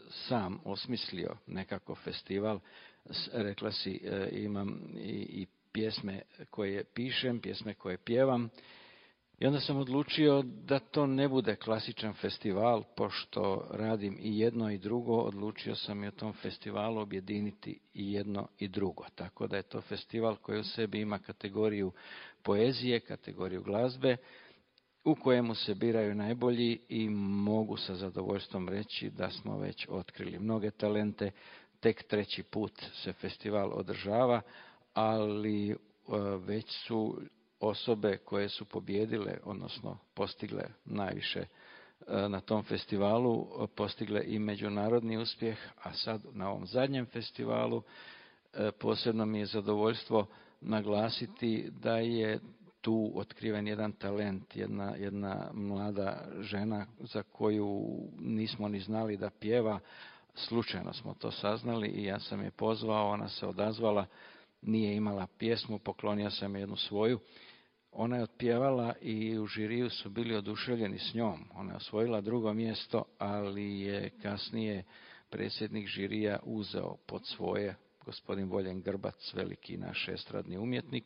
sam osmislio nekako festival. Rekla si, imam i, i pjesme koje pišem, pjesme koje pjevam. I onda sam odlučio da to ne bude klasičan festival, pošto radim i jedno i drugo, odlučio sam i u tom festivalu objediniti i jedno i drugo. Tako da je to festival koji u sebi ima kategoriju poezije, kategoriju glazbe, u kojemu se biraju najbolji i mogu sa zadovoljstvom reći da smo već otkrili mnoge talente. Tek treći put se festival održava, ali već su osobe koje su pobijedile, odnosno postigle najviše na tom festivalu, postigle i međunarodni uspjeh, a sad na ovom zadnjem festivalu posebno mi je zadovoljstvo naglasiti da je tu otkriven jedan talent, jedna, jedna mlada žena za koju nismo ni znali da pjeva. Slučajno smo to saznali i ja sam je pozvao, ona se odazvala, nije imala pjesmu, poklonio sam jednu svoju. Ona je otpjevala i u žiriju su bili oduševljeni s njom. Ona je osvojila drugo mjesto, ali je kasnije predsjednik žirija uzeo pod svoje gospodin Voljen Grbac, veliki naš estradni umjetnik.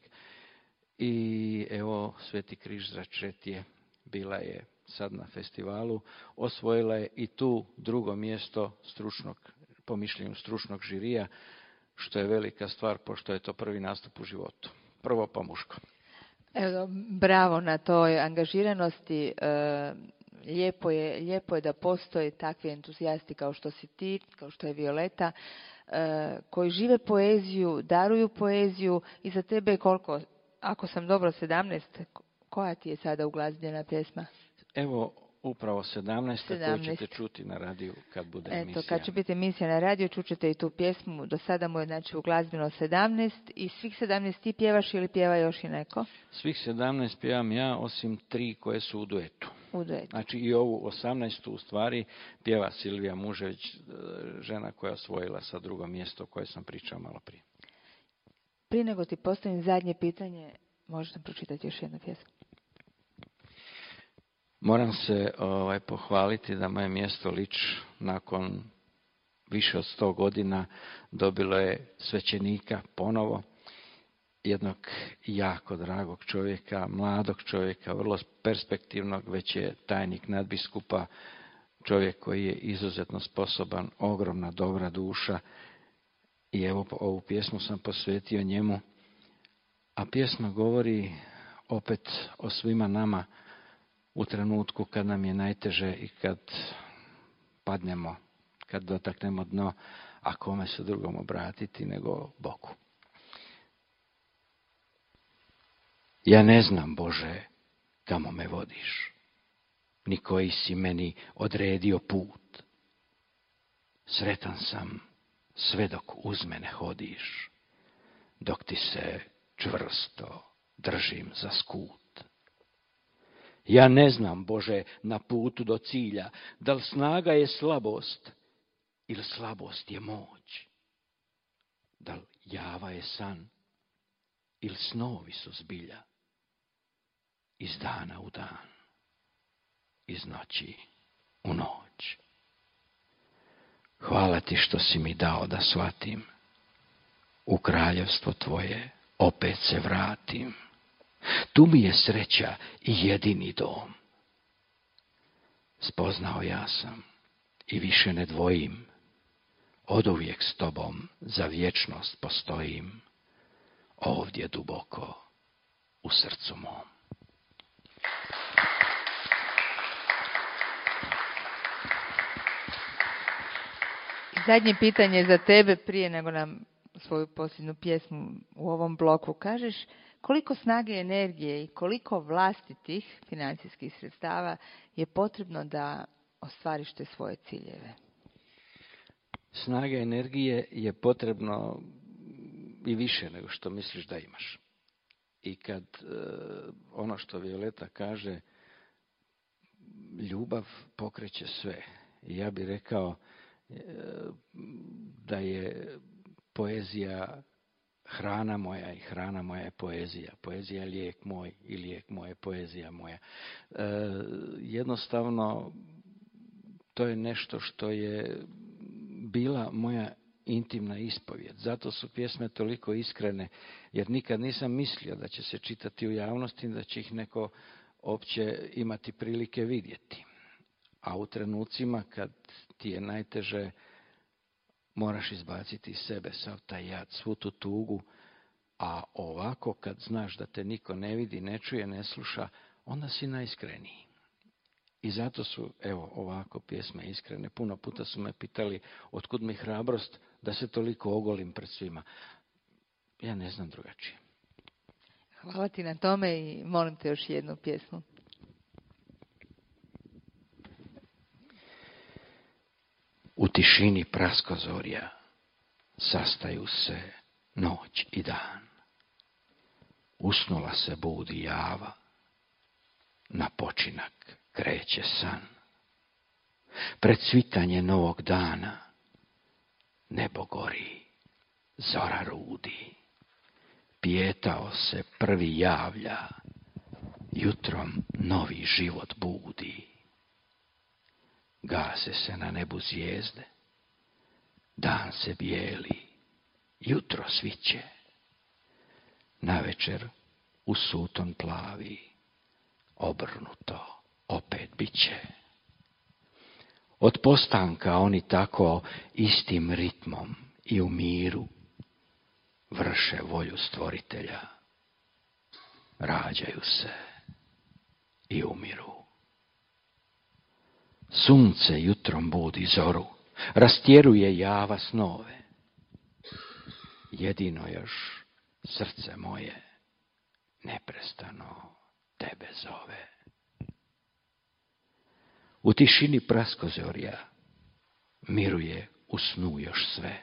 I evo, Sveti križ za Čretje bila je sad na festivalu, osvojila je i tu drugo mjesto stručnog, po mišljenju stručnog žirija, što je velika stvar, pošto je to prvi nastup u životu. Prvo pa muško. Evo, bravo na toj angažiranosti. E, lijepo je, lijepo je da postoje takvi entuzijasti kao što si ti, kao što je Violeta, e, koji žive poeziju, daruju poeziju i za tebe je koliko, ako sam dobro, sedamnaest, koja ti je sada uglazbljena pjesma? Evo, upravo sedamnaest koju ćete čuti na radiju kad bude Eto, emisija. Kad će biti emisija na radiju, čućete i tu pjesmu. Do sada mu je znači uglazbljeno sedamnaest i svih sedamnaest ti pjevaš ili pjeva još i neko? Svih sedamnaest pjevam ja, osim tri koje su u duetu. U duetu. Znači i ovu osamnaestu u stvari pjeva Silvija Mužević, žena koja je osvojila sa drugo mjesto o kojoj sam pričao malo prije. Prije nego ti postavim zadnje pitanje, možeš nam pročitati još jednu pjesmu? Moram se ovaj, pohvaliti da moje mjesto Lič nakon više od sto godina dobilo je svećenika ponovo, jednog jako dragog čovjeka, mladog čovjeka, vrlo perspektivnog, već je tajnik nadbiskupa, čovjek koji je izuzetno sposoban, ogromna dobra duša. I evo, ovu pjesmu sam posvetio njemu, a pjesma govori opet o svima nama u trenutku kad nam je najteže i kad padnemo, kad dotaknemo dno, a kome se drugom obratiti nego Bogu. Ja ne znam, Bože, kamo me vodiš, ni koji si meni odredio put. Sretan sam sve dok uz mene hodiš, dok ti se čvrsto držim za skut. Ja ne znam, Bože, na putu do cilja, da li snaga je slabost ili slabost je moć, da li java je san ili snovi su zbilja, iz dana u dan, iz noći u noć. Hvala ti što si mi dao da shvatim, u kraljevstvo tvoje opet se vratim. Tu mi je sreća i jedini dom. Spoznao ja sam i više ne dvojim, oduvijek s tobom za vječnost postojim, ovdje duboko u srcu mom. Zadnje pitanje za tebe prije nego nam svoju posljednju pjesmu u ovom bloku kažeš. Koliko snage i energije i koliko vlastitih financijskih sredstava je potrebno da ostvariš te svoje ciljeve? Snage i energije je potrebno i više nego što misliš da imaš. I kad e, ono što Violeta kaže, ljubav pokreće sve. I ja bih rekao e, da je poezija hrana moja i hrana moja je poezija. Poezija je lijek moj i lijek moje poezija moja. E, jednostavno, to je nešto što je bila moja intimna ispovijed. Zato su pjesme toliko iskrene, jer nikad nisam mislio da će se čitati u javnosti, da će ih neko opće imati prilike vidjeti. A u trenucima kad ti je najteže, moraš izbaciti iz sebe sav taj jad, svu tu tugu, a ovako kad znaš da te niko ne vidi, ne čuje, ne sluša, onda si najiskreniji. I zato su, evo, ovako pjesme iskrene. Puno puta su me pitali otkud mi hrabrost da se toliko ogolim pred svima. Ja ne znam drugačije. Hvala ti na tome i molim te još jednu pjesmu. U tišini praskozorja sastaju se noć i dan. Usnula se budi java, na počinak kreće san. Pred svitanje novog dana nebo gori, zora rudi. Pijetao se prvi javlja, jutrom novi život budi. Gase se na nebu zvijezde, dan se bijeli, jutro sviće. Navečer u suton plavi, obrnuto opet biće. Od postanka oni tako istim ritmom i u miru vrše volju stvoritelja. Rađaju se i umiru. Sunce jutrom budi zoru, rastjeruje java snove. Jedino još srce moje neprestano tebe zove. U tišini praskozorja miruje u snu još sve.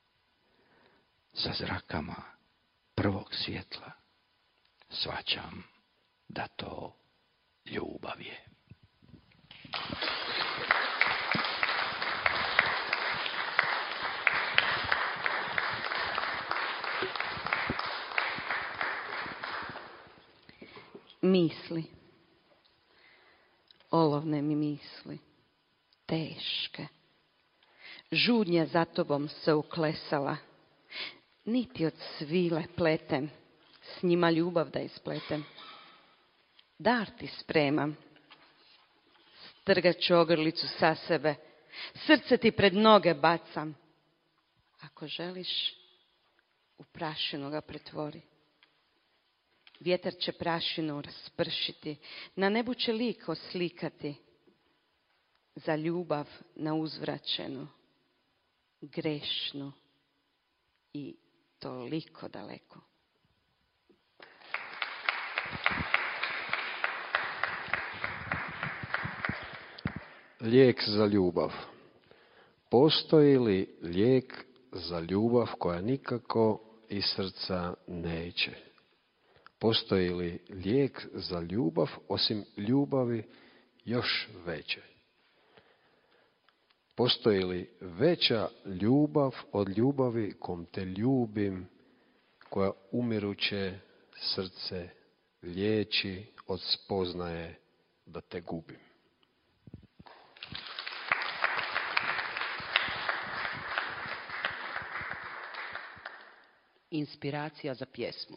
Za zrakama prvog svjetla shvaćam da to ljubav je. Misli, olovne mi misli, teške, žudnja za tobom se uklesala, niti od svile pletem, s njima ljubav da ispletem. Dar ti spremam, strgat ću ogrlicu sa sebe, srce ti pred noge bacam. Ako želiš, u prašinu ga pretvori. Vjetar će prašinu raspršiti, na nebu će lik oslikati. Za ljubav na uzvraćenu, grešnu i toliko daleko. Lijek za ljubav. Postoji li lijek za ljubav koja nikako iz srca neće? Postoji li lijek za ljubav osim ljubavi još veće? Postoji li veća ljubav od ljubavi kom te ljubim, koja umiruće srce liječi od spoznaje da te gubim? Inspiracija za pjesmu.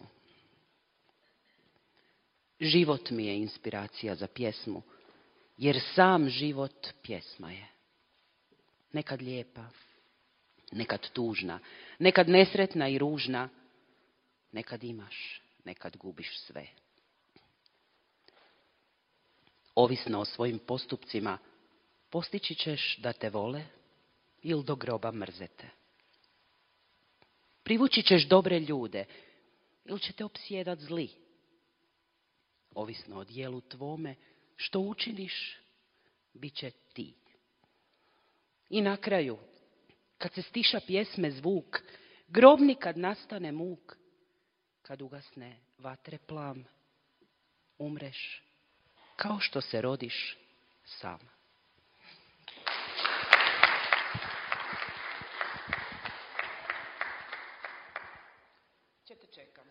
Život mi je inspiracija za pjesmu, jer sam život pjesma je. Nekad lijepa, nekad tužna, nekad nesretna i ružna, nekad imaš, nekad gubiš sve. Ovisno o svojim postupcima, postići ćeš da te vole ili do groba mrzete. Privući ćeš dobre ljude ili će te opsjedat zli. Ovisno o dijelu tvome, što učiniš, bit će ti. I na kraju, kad se stiša pjesme zvuk, grobni kad nastane muk, kad ugasne vatre plam, umreš kao što se rodiš sam. Ćete čekam.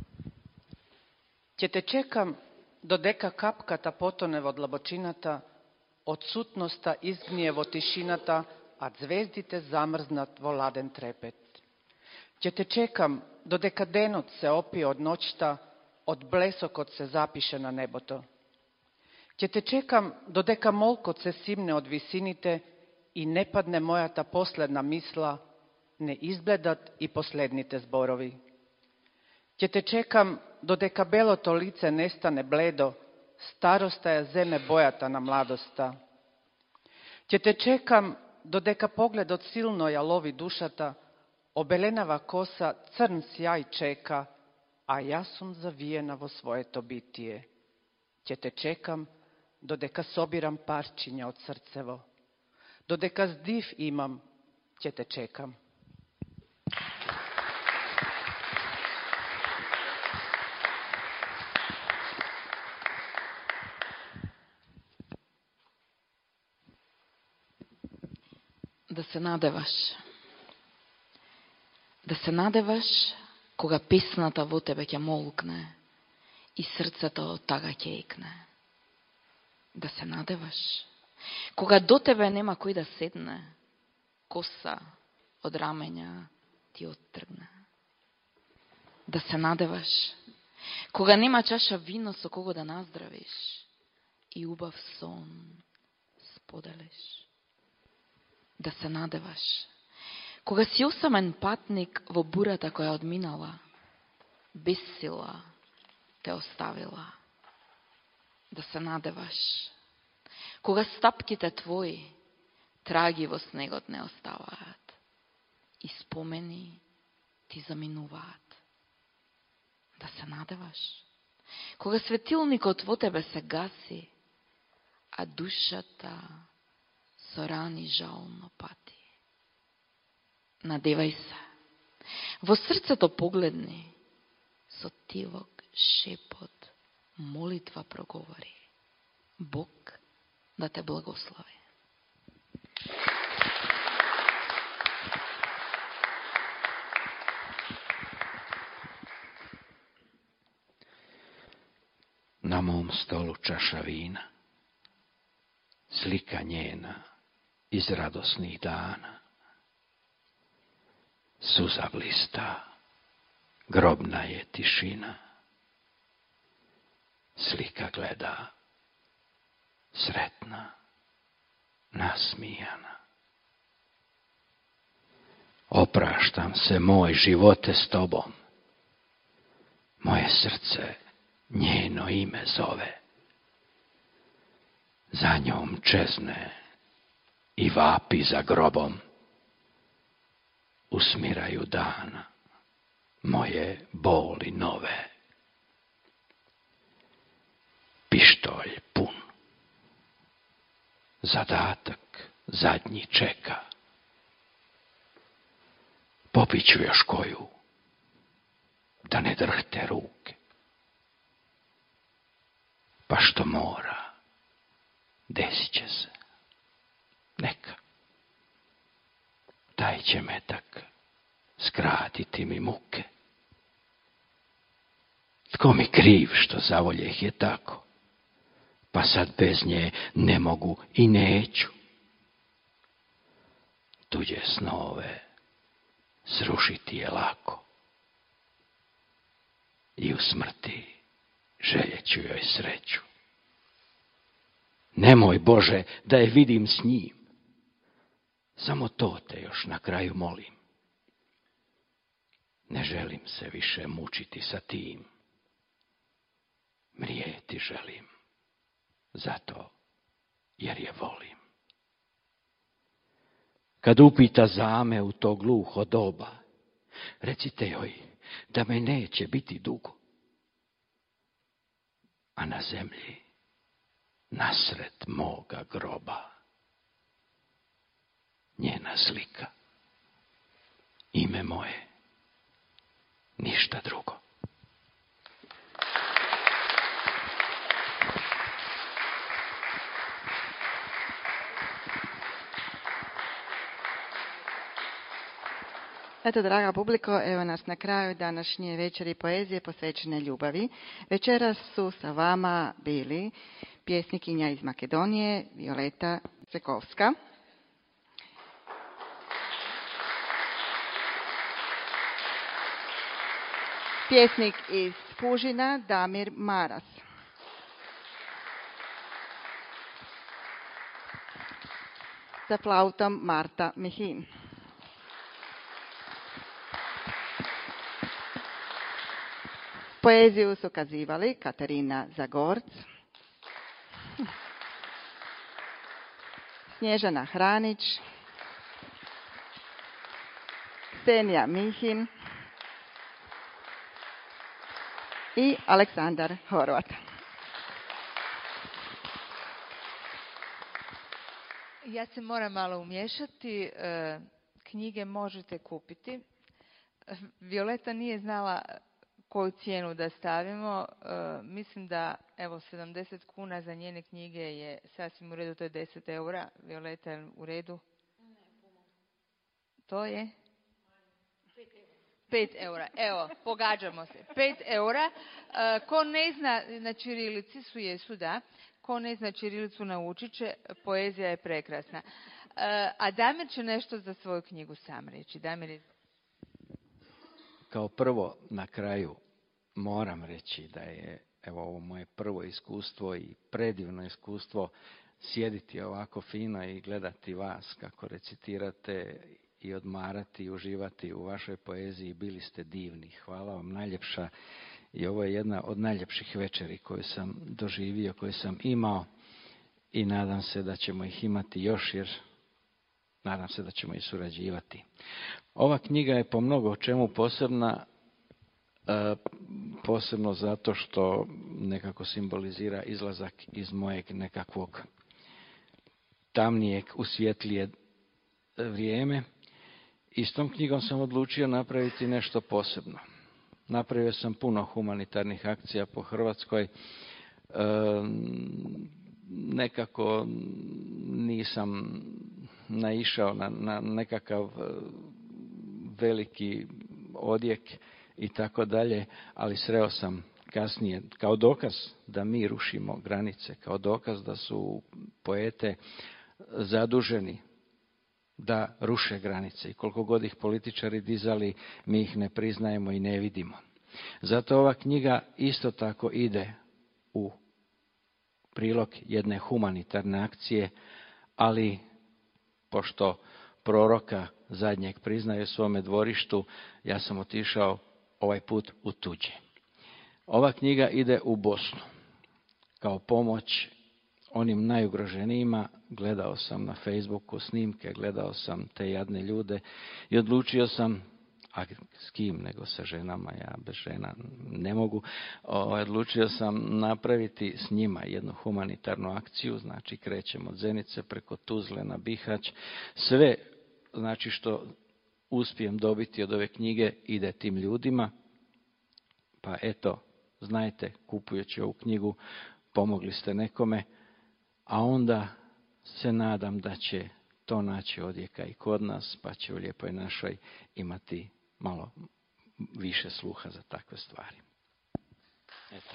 Ćete čekam do deka kapkata potone od labočinata, od sutnosta izgnjevo tišinata, a zvezdite zamrznat voladen trepet. Će te čekam, dodeka denot se opije od noćta, od blesokot se zapiše na neboto. Će te čekam, dodeka molkot se simne od visinite i ne padne moja ta posledna misla, ne izbledat i poslednite zborovi. Će te čekam, dodeka belo to lice nestane bledo, starostaja zeme bojata na mladosta. Će te čekam, dodeka pogled od silnoja lovi dušata, obelenava kosa crn sjaj čeka, a ja sam zavijena vo svoje to bitije. Će te čekam, dodeka sobiram parčinja od srcevo. Dodeka zdiv imam, će te čekam. Да се надеваш. Да се надеваш кога песната во тебе ќе молкне и срцето од тага ќе икне. Да се надеваш кога до тебе нема кој да седне, коса од рамења ти оттргне. Да се надеваш кога нема чаша вино со кого да наздравиш и убав сон споделиш. Да се надеваш кога си осамен патник во бурата која одминала, без сила те оставила. Да се надеваш кога стапките твои траги во снегот не оставаат и спомени ти заминуваат. Да се надеваш кога светилникот во тебе се гаси, а душата со рани жално пати. Надевај се. Во срцето погледни, со тивок шепот, молитва проговори. Бог да те благослови. Na mom stolu čaša vina, slika njena iz radosnih dana. Suza blista, grobna je tišina. Slika gleda, sretna, nasmijana. Opraštam se, moj živote, s tobom. Moje srce njeno ime zove. Za njom čezne i vapi za grobom. Usmiraju dana moje boli nove. Pištolj pun, zadatak zadnji čeka. Popiću još koju, da ne drhte ruke. Pa što mora, desit će se. Neka. Taj će metak skratiti mi muke. Tko mi kriv što zavoljeh je tako, pa sad bez nje ne mogu i neću. Tuđe snove srušiti je lako i u smrti željeću joj sreću. Nemoj, Bože, da je vidim s njim. Samo to te još na kraju molim. Ne želim se više mučiti sa tim. Mrijeti želim, zato jer je volim. Kad upita zame u to gluho doba, recite joj da me neće biti dugo. A na zemlji, nasred moga groba, njena slika, ime moje, ništa drugo. Eto, draga publiko, evo nas na kraju današnje večeri poezije posvećene ljubavi. Večeras su sa vama bili pjesnikinja iz Makedonije, Violeta Cekovska, Pjesnik iz Fužina Damir Maras. Sa flautom Marta Mihin. Poeziju su kazivali Katarina Zagorc, Snježana Hranić, Ksenija Mihin i Aleksandar Horvat. Ja se moram malo umješati. E, knjige možete kupiti. Violeta nije znala koju cijenu da stavimo. E, mislim da evo sedamdeset kuna za njene knjige je sasvim u redu, to je deset eura. Violeta, je u redu? To je? pet eura. Evo, pogađamo se. pet eura. E, ko ne zna na ćirilici su jesu, da. Ko ne zna ćirilicu naučit će, poezija je prekrasna. E, a Damir će nešto za svoju knjigu sam reći. Damir je... Kao prvo, na kraju, moram reći da je evo ovo moje prvo iskustvo i predivno iskustvo sjediti ovako fino i gledati vas kako recitirate i odmarati i uživati u vašoj poeziji. Bili ste divni. Hvala vam najljepša. I ovo je jedna od najljepših večeri koju sam doživio, koju sam imao i nadam se da ćemo ih imati još, jer nadam se da ćemo i surađivati. Ova knjiga je po mnogo čemu posebna, e, posebno zato što nekako simbolizira izlazak iz mojeg nekakvog tamnijeg u svjetlije vrijeme i s tom knjigom sam odlučio napraviti nešto posebno. Napravio sam puno humanitarnih akcija po Hrvatskoj. E, nekako nisam naišao na, na nekakav veliki odjek i tako dalje, ali sreo sam kasnije kao dokaz da mi rušimo granice, kao dokaz da su poete zaduženi da ruše granice i koliko god ih političari dizali, mi ih ne priznajemo i ne vidimo. Zato ova knjiga isto tako ide u prilog jedne humanitarne akcije, ali pošto proroka zadnjeg priznaju svome dvorištu, ja sam otišao ovaj put u tuđe. Ova knjiga ide u Bosnu kao pomoć onim najugroženijima. Gledao sam na Facebooku snimke, gledao sam te jadne ljude i odlučio sam, a s kim nego sa ženama, ja bez žena ne mogu, odlučio sam napraviti s njima jednu humanitarnu akciju, znači krećemo od Zenice preko Tuzle na Bihać. Sve znači što uspijem dobiti od ove knjige ide tim ljudima, pa eto, znajte, kupujući ovu knjigu pomogli ste nekome, a onda se nadam da će to naći odjeka i kod nas, pa će u Lijepoj našoj imati malo više sluha za takve stvari. Eto.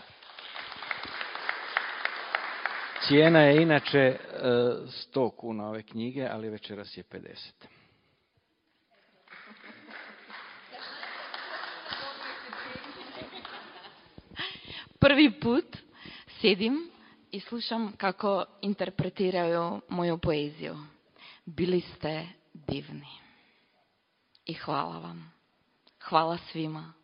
Cijena je inače sto kuna ove knjige, ali večeras je pedeset. Prvi put sjedim i slušam kako interpretiraju moju poeziju. Bili ste divni. I hvala vam. Hvala svima.